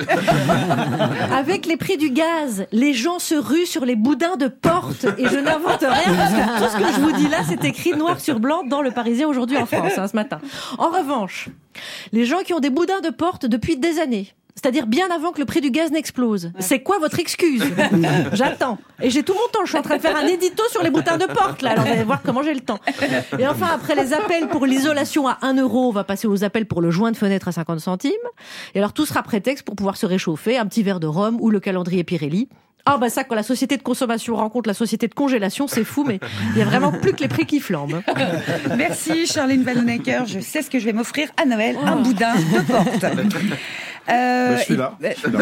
Avec les prix du gaz, les gens se ruent sur les boudins de porte. Et je n'invente rien parce que tout ce que je vous dis là, c'est écrit noir sur blanc dans Le Parisien aujourd'hui en France, hein, ce matin. En revanche, les gens qui ont des boudins de porte depuis des années, c'est-à-dire bien avant que le prix du gaz n'explose. C'est quoi votre excuse ? J'attends. Et j'ai tout mon temps. Je suis en train de faire un édito sur les boudins de porte, là. Alors, vous allez voir comment j'ai le temps. Et enfin, après les appels pour l'isolation à un euro, on va passer aux appels pour le joint de fenêtre à cinquante centimes. Et alors, tout sera prétexte pour pouvoir se réchauffer, un petit verre de rhum ou le calendrier Pirelli. Ah bah ça, quand la société de consommation rencontre la société de congélation, c'est fou, mais il y a vraiment plus que les prix qui flambent. Merci Charline Vanhoenacker. Je sais ce que je vais m'offrir à Noël, un boudin de porte. Euh, bah, je suis là. Et, je suis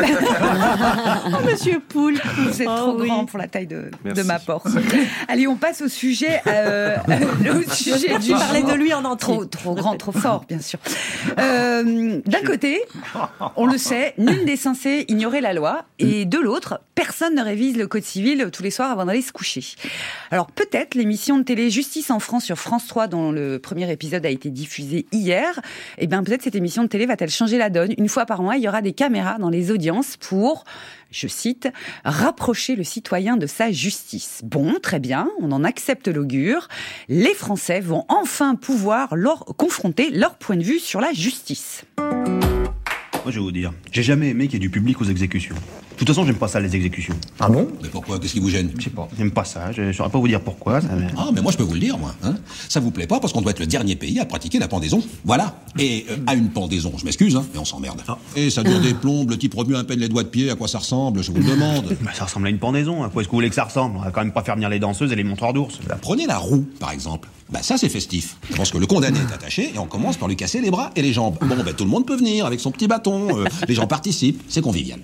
là. Oh, Monsieur Poulpe, vous êtes oh, trop oui. grand pour la taille de, Merci. de ma porte. Allez, on passe au sujet, euh, au sujet du parler de lui en entier. Trop, trop grand, trop fort, bien sûr. Euh, d'un côté, on le sait, nul n'est censé ignorer la loi, et de l'autre, personne ne révise le code civil tous les soirs avant d'aller se coucher. Alors peut-être l'émission de télé Justice en France sur France trois, dont le premier épisode a été diffusé hier, et bien peut-être cette émission de télé va-t-elle changer la donne. Une fois par mois, il y aura des caméras dans les audiences pour, je cite, rapprocher le citoyen de sa justice. Bon, très bien, on en accepte l'augure. Les Français vont enfin pouvoir leur confronter leur point de vue sur la justice. Moi, je vais vous dire, j'ai jamais aimé qu'il y ait du public aux exécutions. De toute façon, j'aime pas ça, les exécutions. Ah bon? Mais pourquoi? Qu'est-ce qui vous gêne? Je sais pas, j'aime pas ça, je saurais pas vous dire pourquoi. Ça, mais... Ah, mais moi, je peux vous le dire, moi. Hein. Ça vous plaît pas parce qu'on doit être le dernier pays à pratiquer la pendaison. Voilà. Et euh, à une pendaison, je m'excuse, hein, mais on s'emmerde. Ah. Et ça dure des plombes, le type remue à peine les doigts de pied, à quoi ça ressemble, je vous le demande. Bah, ça ressemble à une pendaison, à quoi est-ce que vous voulez que ça ressemble? On va quand même pas faire venir les danseuses et les montreurs d'ours. Bah, prenez la roue, par exemple. Bah ça, c'est festif. Je pense que le condamné est attaché et on commence par lui casser les bras et les jambes. Bon, bah tout le monde peut venir avec son petit bâton, euh, les gens participent, c'est convivial.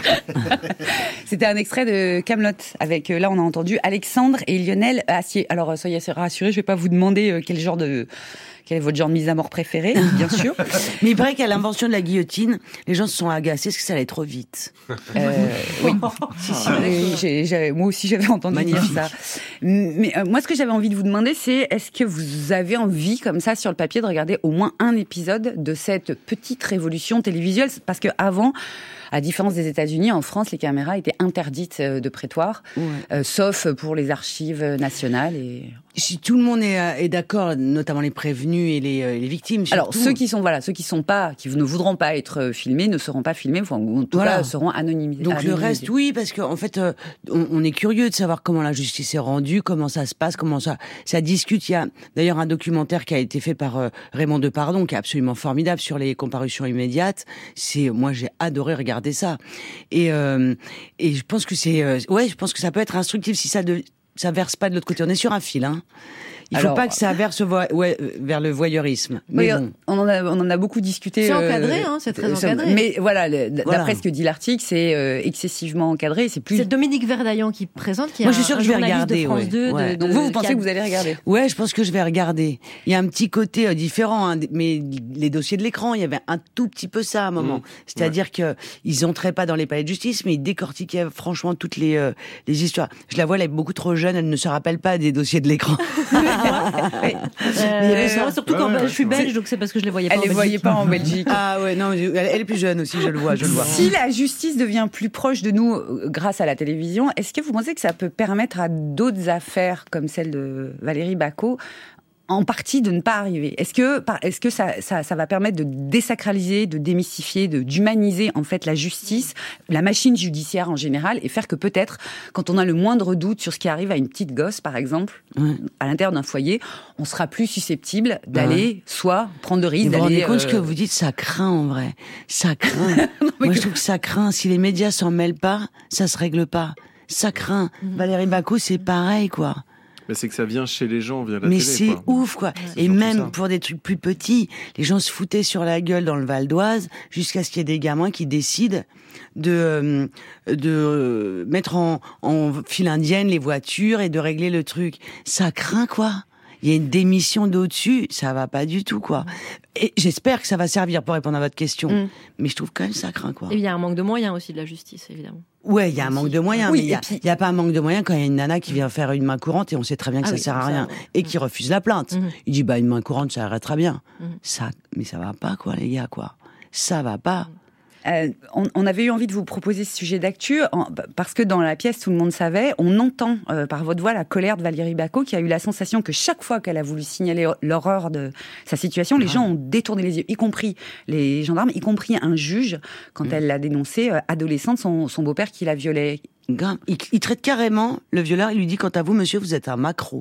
C'était un extrait de Kaamelott avec, là on a entendu Alexandre et Lionel Assier. Alors soyez rassurés, je vais pas vous demander quel genre de... Quel est votre genre de mise à mort préféré, bien sûr. Mais il paraît qu'à l'invention de la guillotine, les gens se sont agacés parce que ça allait trop vite. Euh, oui, si, si, j'ai, j'ai, moi aussi j'avais entendu Magnifique. dire ça. Mais euh, moi, ce que j'avais envie de vous demander, c'est est-ce que vous avez envie, comme ça, sur le papier, de regarder au moins un épisode de cette petite révolution télévisuelle? Parce que avant, à différence des États-Unis, en France, les caméras étaient interdites de prétoire, ouais. euh, sauf pour les archives nationales. Et... Si tout le monde est, est d'accord, notamment les prévenus et les, les victimes. Surtout. Alors ceux qui sont voilà, ceux qui sont pas, qui ne voudront pas être filmés, ne seront pas filmés, enfin, ou en tout voilà. cas seront anonymisés. Donc anonymisés. le reste, oui, parce qu'en en fait, euh, on, on est curieux de savoir comment la justice est rendue, comment ça se passe, comment ça, ça discute. Il y a d'ailleurs un documentaire qui a été fait par euh, Raymond Depardon, qui est absolument formidable sur les comparutions immédiates. C'est, moi, j'ai adoré regarder ça. Et euh, et je pense que c'est, euh, ouais, je pense que ça peut être instructif si ça de ça verse pas de l'autre côté. On est sur un fil, hein. Il faut Alors, pas que ça verse vo- ouais, vers le voyeurisme. Mais oui, bon. on, en a, on en a beaucoup discuté. C'est encadré, hein, c'est très encadré. Mais voilà, le, d'après Voilà. ce que dit l'article, c'est euh, excessivement encadré. C'est plus. C'est Dominique Verdaillan qui présente, qui est Moi, un, je suis sûre un que je vais journaliste regarder, de France ouais. deux. Ouais. De, Donc de- vous, vous qui pensez a- que vous allez regarder? Ouais, je pense que je vais regarder. Il y a un petit côté euh, différent, hein, mais les dossiers de l'écran, il y avait un tout petit peu ça à un moment. Mmh. C'est-à-dire que ils entraient pas dans les palais de justice, mais ils décortiquaient franchement toutes les euh, les histoires. Je la vois, elle est beaucoup trop jeune, elle ne se rappelle pas des dossiers de l'écran. Euh, avait ça. surtout Ouais, quand ouais, je suis ouais. belge, donc c'est parce que je les voyais pas Elle en les Belgique. voyait pas en Belgique. Ah ouais, non, elle, elle est plus jeune aussi, je le vois, je le vois. Si la justice devient plus proche de nous euh, grâce à la télévision, est-ce que vous pensez que ça peut permettre à d'autres affaires comme celle de Valérie Bacot en partie de ne pas arriver? Est-ce que, par- est-ce que ça, ça, ça va permettre de désacraliser, de démystifier, de, d'humaniser en fait la justice, la machine judiciaire en général, et faire que peut-être, quand on a le moindre doute sur ce qui arrive à une petite gosse, par exemple, Ouais. à l'intérieur d'un foyer, on sera plus susceptible d'aller Ouais. soit prendre de risques, Vous vous rendez d'aller... compte ce que euh, vous dites, ça craint en vrai. Ça craint. Moi, je trouve que ça craint. Si les médias s'en mêlent pas, ça se règle pas. Ça craint. Valérie Bacot, c'est pareil, quoi. Mais c'est que ça vient chez les gens via la Mais télé. c'est quoi. ouf, quoi. C'est Et surtout même ça. pour des trucs plus petits, les gens se foutaient sur la gueule dans le Val d'Oise jusqu'à ce qu'il y ait des gamins qui décident de euh, de euh, mettre en, en file indienne les voitures et de régler le truc. Ça craint, quoi. Il y a une démission d'au-dessus, ça va pas du tout, quoi. Et j'espère que ça va servir pour répondre à votre question. Mm. Mais je trouve quand même ça craint, quoi. Et il y a un manque de moyens aussi de la justice, évidemment. Ouais, il y a un manque de moyens, Oui, mais il y, a- et puis- il y a pas un manque de moyens quand il y a une nana qui vient faire une main courante et on sait très bien que Ah ça oui, sert à comme ça, rien ouais. et qui refuse la plainte. Mhm. Il dit bah une main courante ça arrêtera bien. Mhm. Ça, mais ça va pas quoi les gars quoi. Ça va pas. Euh, on, on avait eu envie de vous proposer ce sujet d'actu en- parce que dans la pièce Tout le monde savait, on entend euh, par votre voix la colère de Valérie Bacot qui a eu la sensation que chaque fois qu'elle a voulu signaler l'horreur de sa situation, les gens ont détourné les yeux, y compris les gendarmes, y compris un juge quand Mmh. elle l'a dénoncé euh, adolescente, son, son beau-père qui la violait. Gars, Il, il traite carrément le violeur. Il lui dit quant à vous monsieur vous êtes un macro.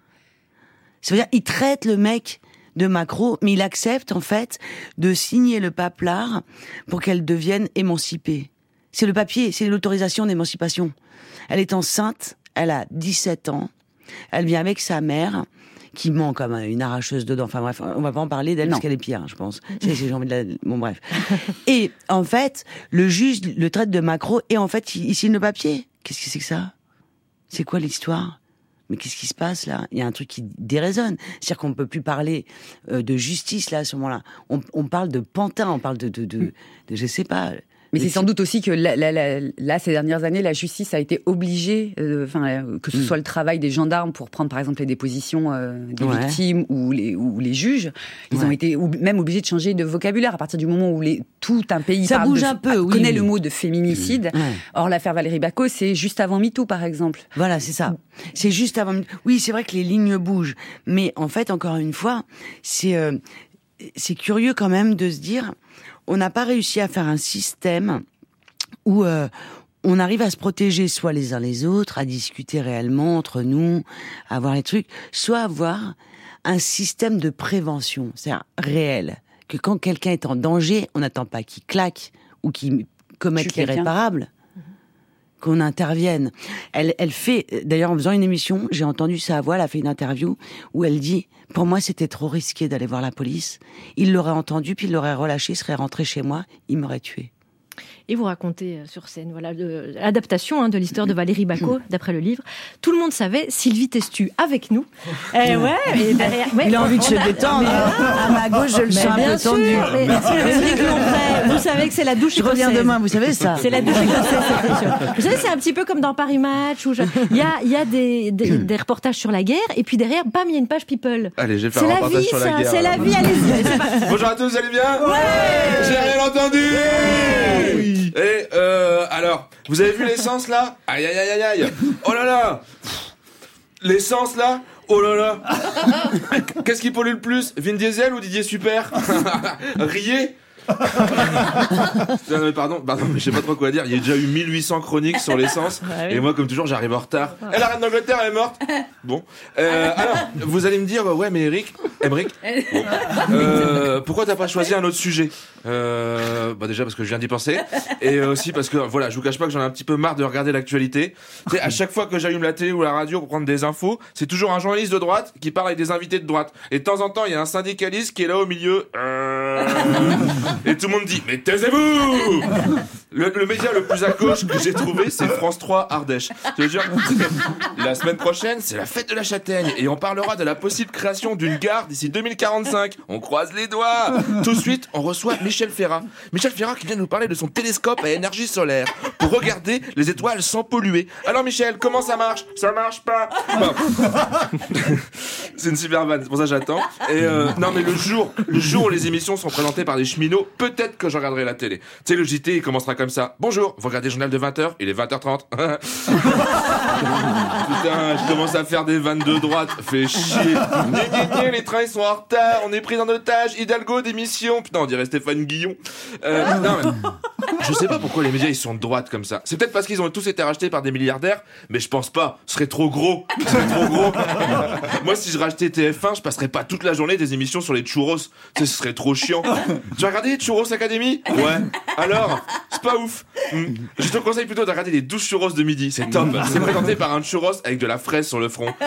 Ça veut dire il traite le mec de macro, mais il accepte en fait de signer le paplard pour qu'elle devienne émancipée. C'est le papier, c'est l'autorisation d'émancipation. Elle est enceinte, elle a dix-sept ans, elle vient avec sa mère, qui ment comme une arracheuse dedans. Enfin bref, on va pas en parler d'elle Non. parce qu'elle est pire, je pense. C'est- c'est- j'ai envie de la... Bon bref. Et en fait, le juge le traite de macro et en fait, il, il signe le papier. Qu'est-ce que c'est que ça? C'est quoi l'histoire? Mais qu'est-ce qui se passe là? Il y a un truc qui déraisonne. C'est-à-dire qu'on ne peut plus parler euh, de justice là à ce moment-là. On, on parle de pantin, on parle de, de, de, de je sais pas. Mais de- c'est sans doute aussi que là, là, là, là, ces dernières années, la justice a été obligée, euh, enfin, euh, que ce Mm. soit le travail des gendarmes pour prendre, par exemple, les dépositions euh, des Ouais. victimes ou les, ou les juges, ils Ouais. ont été ou- même obligés de changer de vocabulaire à partir du moment où les, tout un pays Ça parle bouge de- un peu, oui, connaît oui. le mot de féminicide. Ouais. Or, l'affaire Valérie Bacot, c'est juste avant MeToo, par exemple. Voilà, c'est ça. C'est juste avant. Oui, c'est vrai que les lignes bougent, mais en fait, encore une fois, c'est euh, c'est curieux quand même de se dire, on n'a pas réussi à faire un système où euh, on arrive à se protéger soit les uns les autres, à discuter réellement entre nous, à avoir les trucs, soit avoir un système de prévention, c'est-à-dire réel, que quand quelqu'un est en danger, on n'attend pas qu'il claque ou qu'il commette Tue quelqu'un. l'irréparable, qu'on intervienne. Elle, elle fait, d'ailleurs en faisant une émission, j'ai entendu sa voix, elle a fait une interview où elle dit, pour moi c'était trop risqué d'aller voir la police, il l'aurait entendu, puis il l'aurait relâché, il serait rentré chez moi, il m'aurait tué. Et vous racontez euh, sur scène, voilà, le- l'adaptation hein, de l'histoire de Valérie Bacot, d'après le livre. Tout le monde savait, Sylvie Testu avec nous. Eh ouais, et derrière, ouais, Il a envie de se on a- détendre. Mais- À ma gauche, je le Mais sens un bien peu sûr, tendu. mais- Frédéric Lombray, vous savez que c'est la douche Je reviens écossaise. demain, vous savez ça. C'est la douche écossaise, cette émission. Vous savez, c'est un petit peu comme dans Paris Match, où je- il y a, il y a des, des, des reportages sur la guerre, et puis derrière, bam, il y a une page People. Allez, je vais faire C'est un la reportage vie, sur la ça, guerre. c'est la alors. vie, allez-y. C'est pas- Bonjour à tous, vous allez bien? Ouais. J'ai rien entendu. Oui. Et euh, alors, vous avez vu l'essence là? Aïe aïe aïe aïe aïe. Oh là là. L'essence là? Oh là là. Qu'est-ce qui pollue le plus? Vin Diesel ou Didier Super? Riez. Non, mais pardon, pardon, mais je sais pas trop quoi dire. Il y a déjà eu mille huit cents chroniques sur l'essence. Ah oui. Et moi, comme toujours, j'arrive en retard. Et la reine d'Angleterre, elle est morte. Bon. Euh, alors, vous allez me dire, ouais, mais Eric, Emmerich, bon. euh, pourquoi t'as pas choisi un autre sujet? Euh, bah déjà parce que je viens d'y penser et aussi parce que voilà, je vous cache pas que j'en ai un petit peu marre de regarder l'actualité. Tu sais, à chaque fois que j'allume la télé ou la radio pour prendre des infos, c'est toujours un journaliste de droite qui parle avec des invités de droite. Et de temps en temps, il y a un syndicaliste qui est là au milieu. Euh... Et tout le monde dit mais taisez-vous. Le, le média le plus à gauche que j'ai trouvé, c'est France trois Ardèche. Je te jure, la semaine prochaine, c'est la fête de la châtaigne et on parlera de la possible création d'une gare d'ici deux mille quarante-cinq. On croise les doigts. Tout de suite, on reçoit Michel Ferrat. Michel Ferrat qui vient nous parler de son télescope à énergie solaire pour regarder les étoiles sans polluer. Alors Michel, comment ça marche? Ça marche pas. Bon. C'est une super vanne, c'est pour ça que j'attends. Et euh, non mais le jour, le jour où les émissions sont présentées par des cheminots, peut-être que je regarderai la télé. Tu sais, le J T, il commencera comme ça. Bonjour, vous regardez le journal de vingt heures, il est vingt heures trente. Putain, je commence à faire des vannes de droite. Fait chier. Gné, gné, gné, les trains ils sont en retard, on est pris en otage, Hidalgo démission. Putain, on dirait Stéphane Guillon. Euh, non, mais je sais pas pourquoi les médias ils sont de droite comme ça. C'est peut-être parce qu'ils ont tous été rachetés par des milliardaires, mais je pense pas. Ce serait trop gros. Ce serait trop gros. Moi, si je rachetais T F un, je passerais pas toute la journée des émissions sur les churros. Tu sais, ce serait trop chiant. Tu as regardé Churros Academy? Ouais. Alors, c'est pas ouf. Je te conseille plutôt de regarder les douze churros de midi. C'est top. C'est présenté par un churros avec de la fraise sur le front.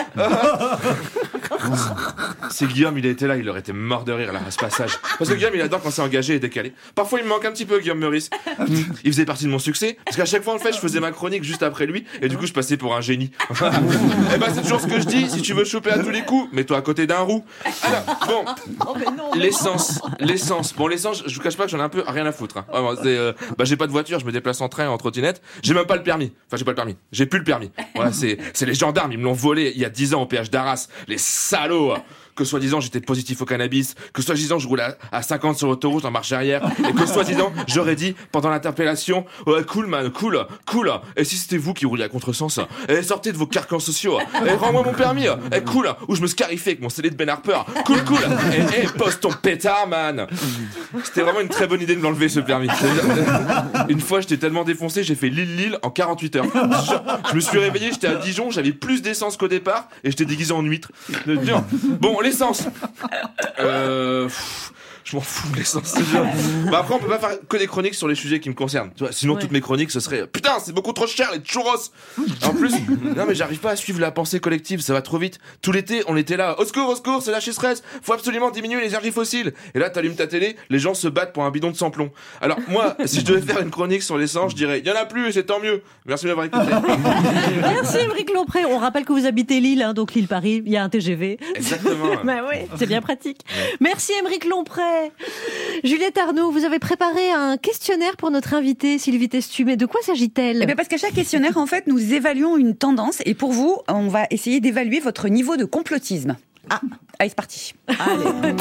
C'est Guillaume, il a été là, il aurait été mort de rire là à ce passage. Parce que Guillaume, il adore quand c'est engagé et décalé. Parfois, il me manque un petit peu, Guillaume Meurice. Il faisait partie de mon succès, parce qu'à chaque fois, en fait, je faisais ma chronique juste après lui, et du coup, je passais pour un génie. Et ben, c'est toujours ce que je dis. Si tu veux choper à tous les coups, mets-toi à côté d'un roux. Alors, bon, l'essence, l'essence. Bon, l'essence, je vous cache pas que j'en ai un peu rien à foutre. Hein. Vraiment, c'est, euh, bah, j'ai pas de voiture, je me déplace en train, en trottinette. J'ai même pas le permis. Enfin, j'ai pas le permis. J'ai plus le permis. Voilà, c'est, c'est les gendarmes, ils me l'ont volé il y a dix ans au péage d'Arras. Les salauds. Que soi-disant j'étais positif au cannabis, que soi-disant je roulais à, à cinquante sur l'autoroute en marche arrière, et que soi-disant j'aurais dit pendant l'interpellation ouais, cool man, cool, cool, et si c'était vous qui rouliez à contresens, et sortez de vos carcans sociaux, et rends-moi mon permis, et cool, ou je me scarifais avec mon C D de Ben Harper, cool, cool, et, et pose ton pétard man. C'était vraiment une très bonne idée de me l'enlever ce permis. Une fois j'étais tellement défoncé, j'ai fait Lille-Lille en quarante-huit heures. Je, je me suis réveillé, j'étais à Dijon, j'avais plus d'essence qu'au départ, et j'étais déguisé en huître. Bon, l'essence. Euh, pff, je m'en fous de l'essence. Bah après, on peut pas faire que des chroniques sur les sujets qui me concernent. Tu vois, sinon, ouais. Toutes mes chroniques, ce serait putain, c'est beaucoup trop cher les churros. En plus, non mais j'arrive pas à suivre la pensée collective, ça va trop vite. Tout l'été, on était là. Au secours, au secours, c'est la sécheresse. Faut absolument diminuer les énergies fossiles. Et là, t'allumes ta télé, les gens se battent pour un bidon de sans plomb. Alors moi, si je devais faire une chronique sur l'essence, je dirais, il y en a plus, et c'est tant mieux. Merci de m'avoir écouté. Merci Émeric Lompré. On rappelle que vous habitez Lille, hein, donc Lille-Paris, il y a un T G V. Exactement. Bah oui, c'est bien pratique. Merci Émeric Lompré. Juliette Arnaud, vous avez préparé un questionnaire pour notre invitée Sylvie Testu. Mais de quoi s'agit-elle? Eh bien parce qu'à chaque questionnaire, en fait, nous évaluons une tendance. Et pour vous, on va essayer d'évaluer votre niveau de complotisme. Ah, allez, c'est parti. Allez.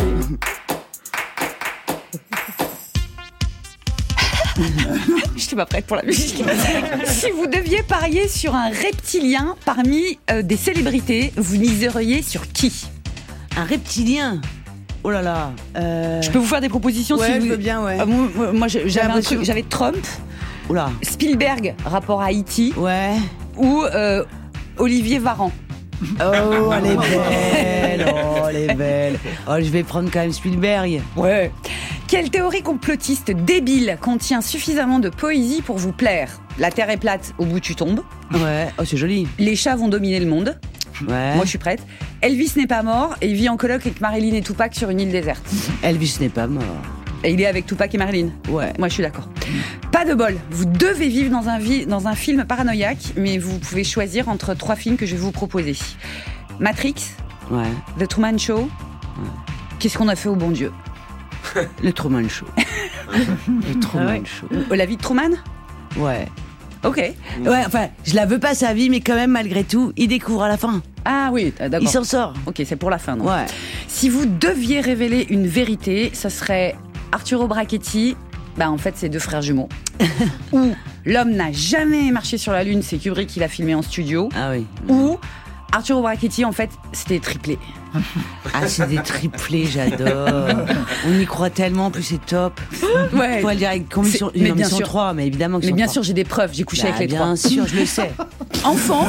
Je suis pas prête pour la musique. Si vous deviez parier sur un reptilien parmi euh, des célébrités, vous miseriez sur qui? Un reptilien? Oh là là. Euh... Je peux vous faire des propositions ouais, si vous je veux bien, ouais. Euh, moi, moi j'avais, un truc, j'avais Trump, Oula. Spielberg, rapport à Haïti, ouais. ou euh, Olivier Varan. Oh, elle est belle. Oh, elle est belle. Oh, je vais prendre quand même Spielberg. Ouais. Quelle théorie complotiste débile contient suffisamment de poésie pour vous plaire? La Terre est plate, au bout tu tombes. Ouais. Oh, c'est joli. Les chats vont dominer le monde. Ouais. Moi, je suis prête. Elvis n'est pas mort et il vit en coloc avec Marilyn et Tupac sur une île déserte. Elvis n'est pas mort. Et il est avec Tupac et Marilyn. Ouais. Moi, je suis d'accord. Pas de bol. Vous devez vivre dans un, vi- dans un film paranoïaque, mais vous pouvez choisir entre trois films que je vais vous proposer. Matrix. Ouais. The Truman Show. Ouais. Qu'est-ce qu'on a fait au bon Dieu? Le Truman Show. Le Truman ah ouais. Show. La vie de Truman? Ouais. Ok. Ouais, enfin, je la veux pas sa vie, mais quand même, malgré tout, il découvre à la fin. Ah oui, d'accord. Il s'en sort. Ok, c'est pour la fin, donc. Ouais. Si vous deviez révéler une vérité, ça serait Arturo Brachetti. Bah, en fait, c'est deux frères jumeaux. Ou l'homme n'a jamais marché sur la Lune, c'est Kubrick qui l'a filmé en studio. Ah oui. Ou Arturo Brachetti, en fait, c'était triplé. Ah, c'est des triplés, j'adore. On y croit tellement, plus c'est top. Ouais. Faut le dire avec conviction. Mais non, bien ils sont sûr. trois, mais évidemment qu'ils Mais sont bien trois. sûr, j'ai des preuves. J'ai couché bah, avec les bien trois. Bien sûr, je le sais. Enfant,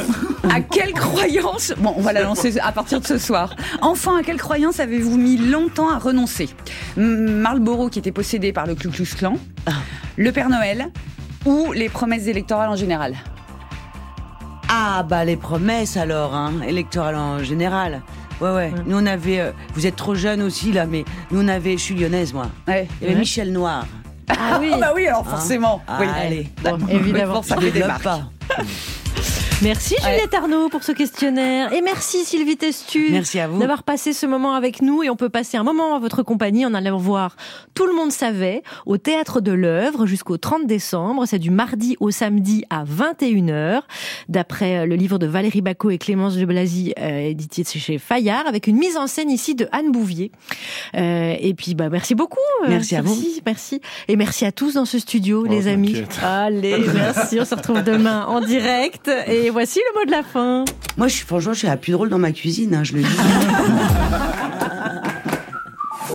À quelle croyance, bon, on va la lancer à partir de ce soir. Enfin, à quelle croyance avez-vous mis longtemps à renoncer? Marlboro qui était possédé par le Ku Klux Klan, le Père Noël ou les promesses électorales en général? Ah bah les promesses alors, hein, électorales en général. Ouais, ouais. Mmh. Nous on avait, euh, vous êtes trop jeune aussi là, mais nous on avait, je suis lyonnaise moi. Ouais. Il y avait ouais. Michel Noir. Ah oui. bah oui, alors forcément. Hein oui. Ah, allez. Bon, évidemment. Pour ça je développe pas. Merci Juliette ouais. Arnaud pour ce questionnaire et merci Sylvie Testu merci à vous d'avoir passé ce moment avec nous et on peut passer un moment à votre compagnie en allant voir Tout le monde savait au Théâtre de l'Œuvre jusqu'au trente décembre. C'est du mardi au samedi à vingt et une heures d'après le livre de Valérie Bacot et Clémence de Blazy euh, édité chez Fayard avec une mise en scène ici de Anne Bouvier. Euh, et puis bah merci beaucoup. Merci euh, à vous. Merci, merci. Et merci à tous dans ce studio oh, les amis. T'inquiète. Allez, merci, on se retrouve demain en direct et voici le mot de la fin. Moi, je suis, franchement, je suis la plus drôle dans ma cuisine, hein, je le dis.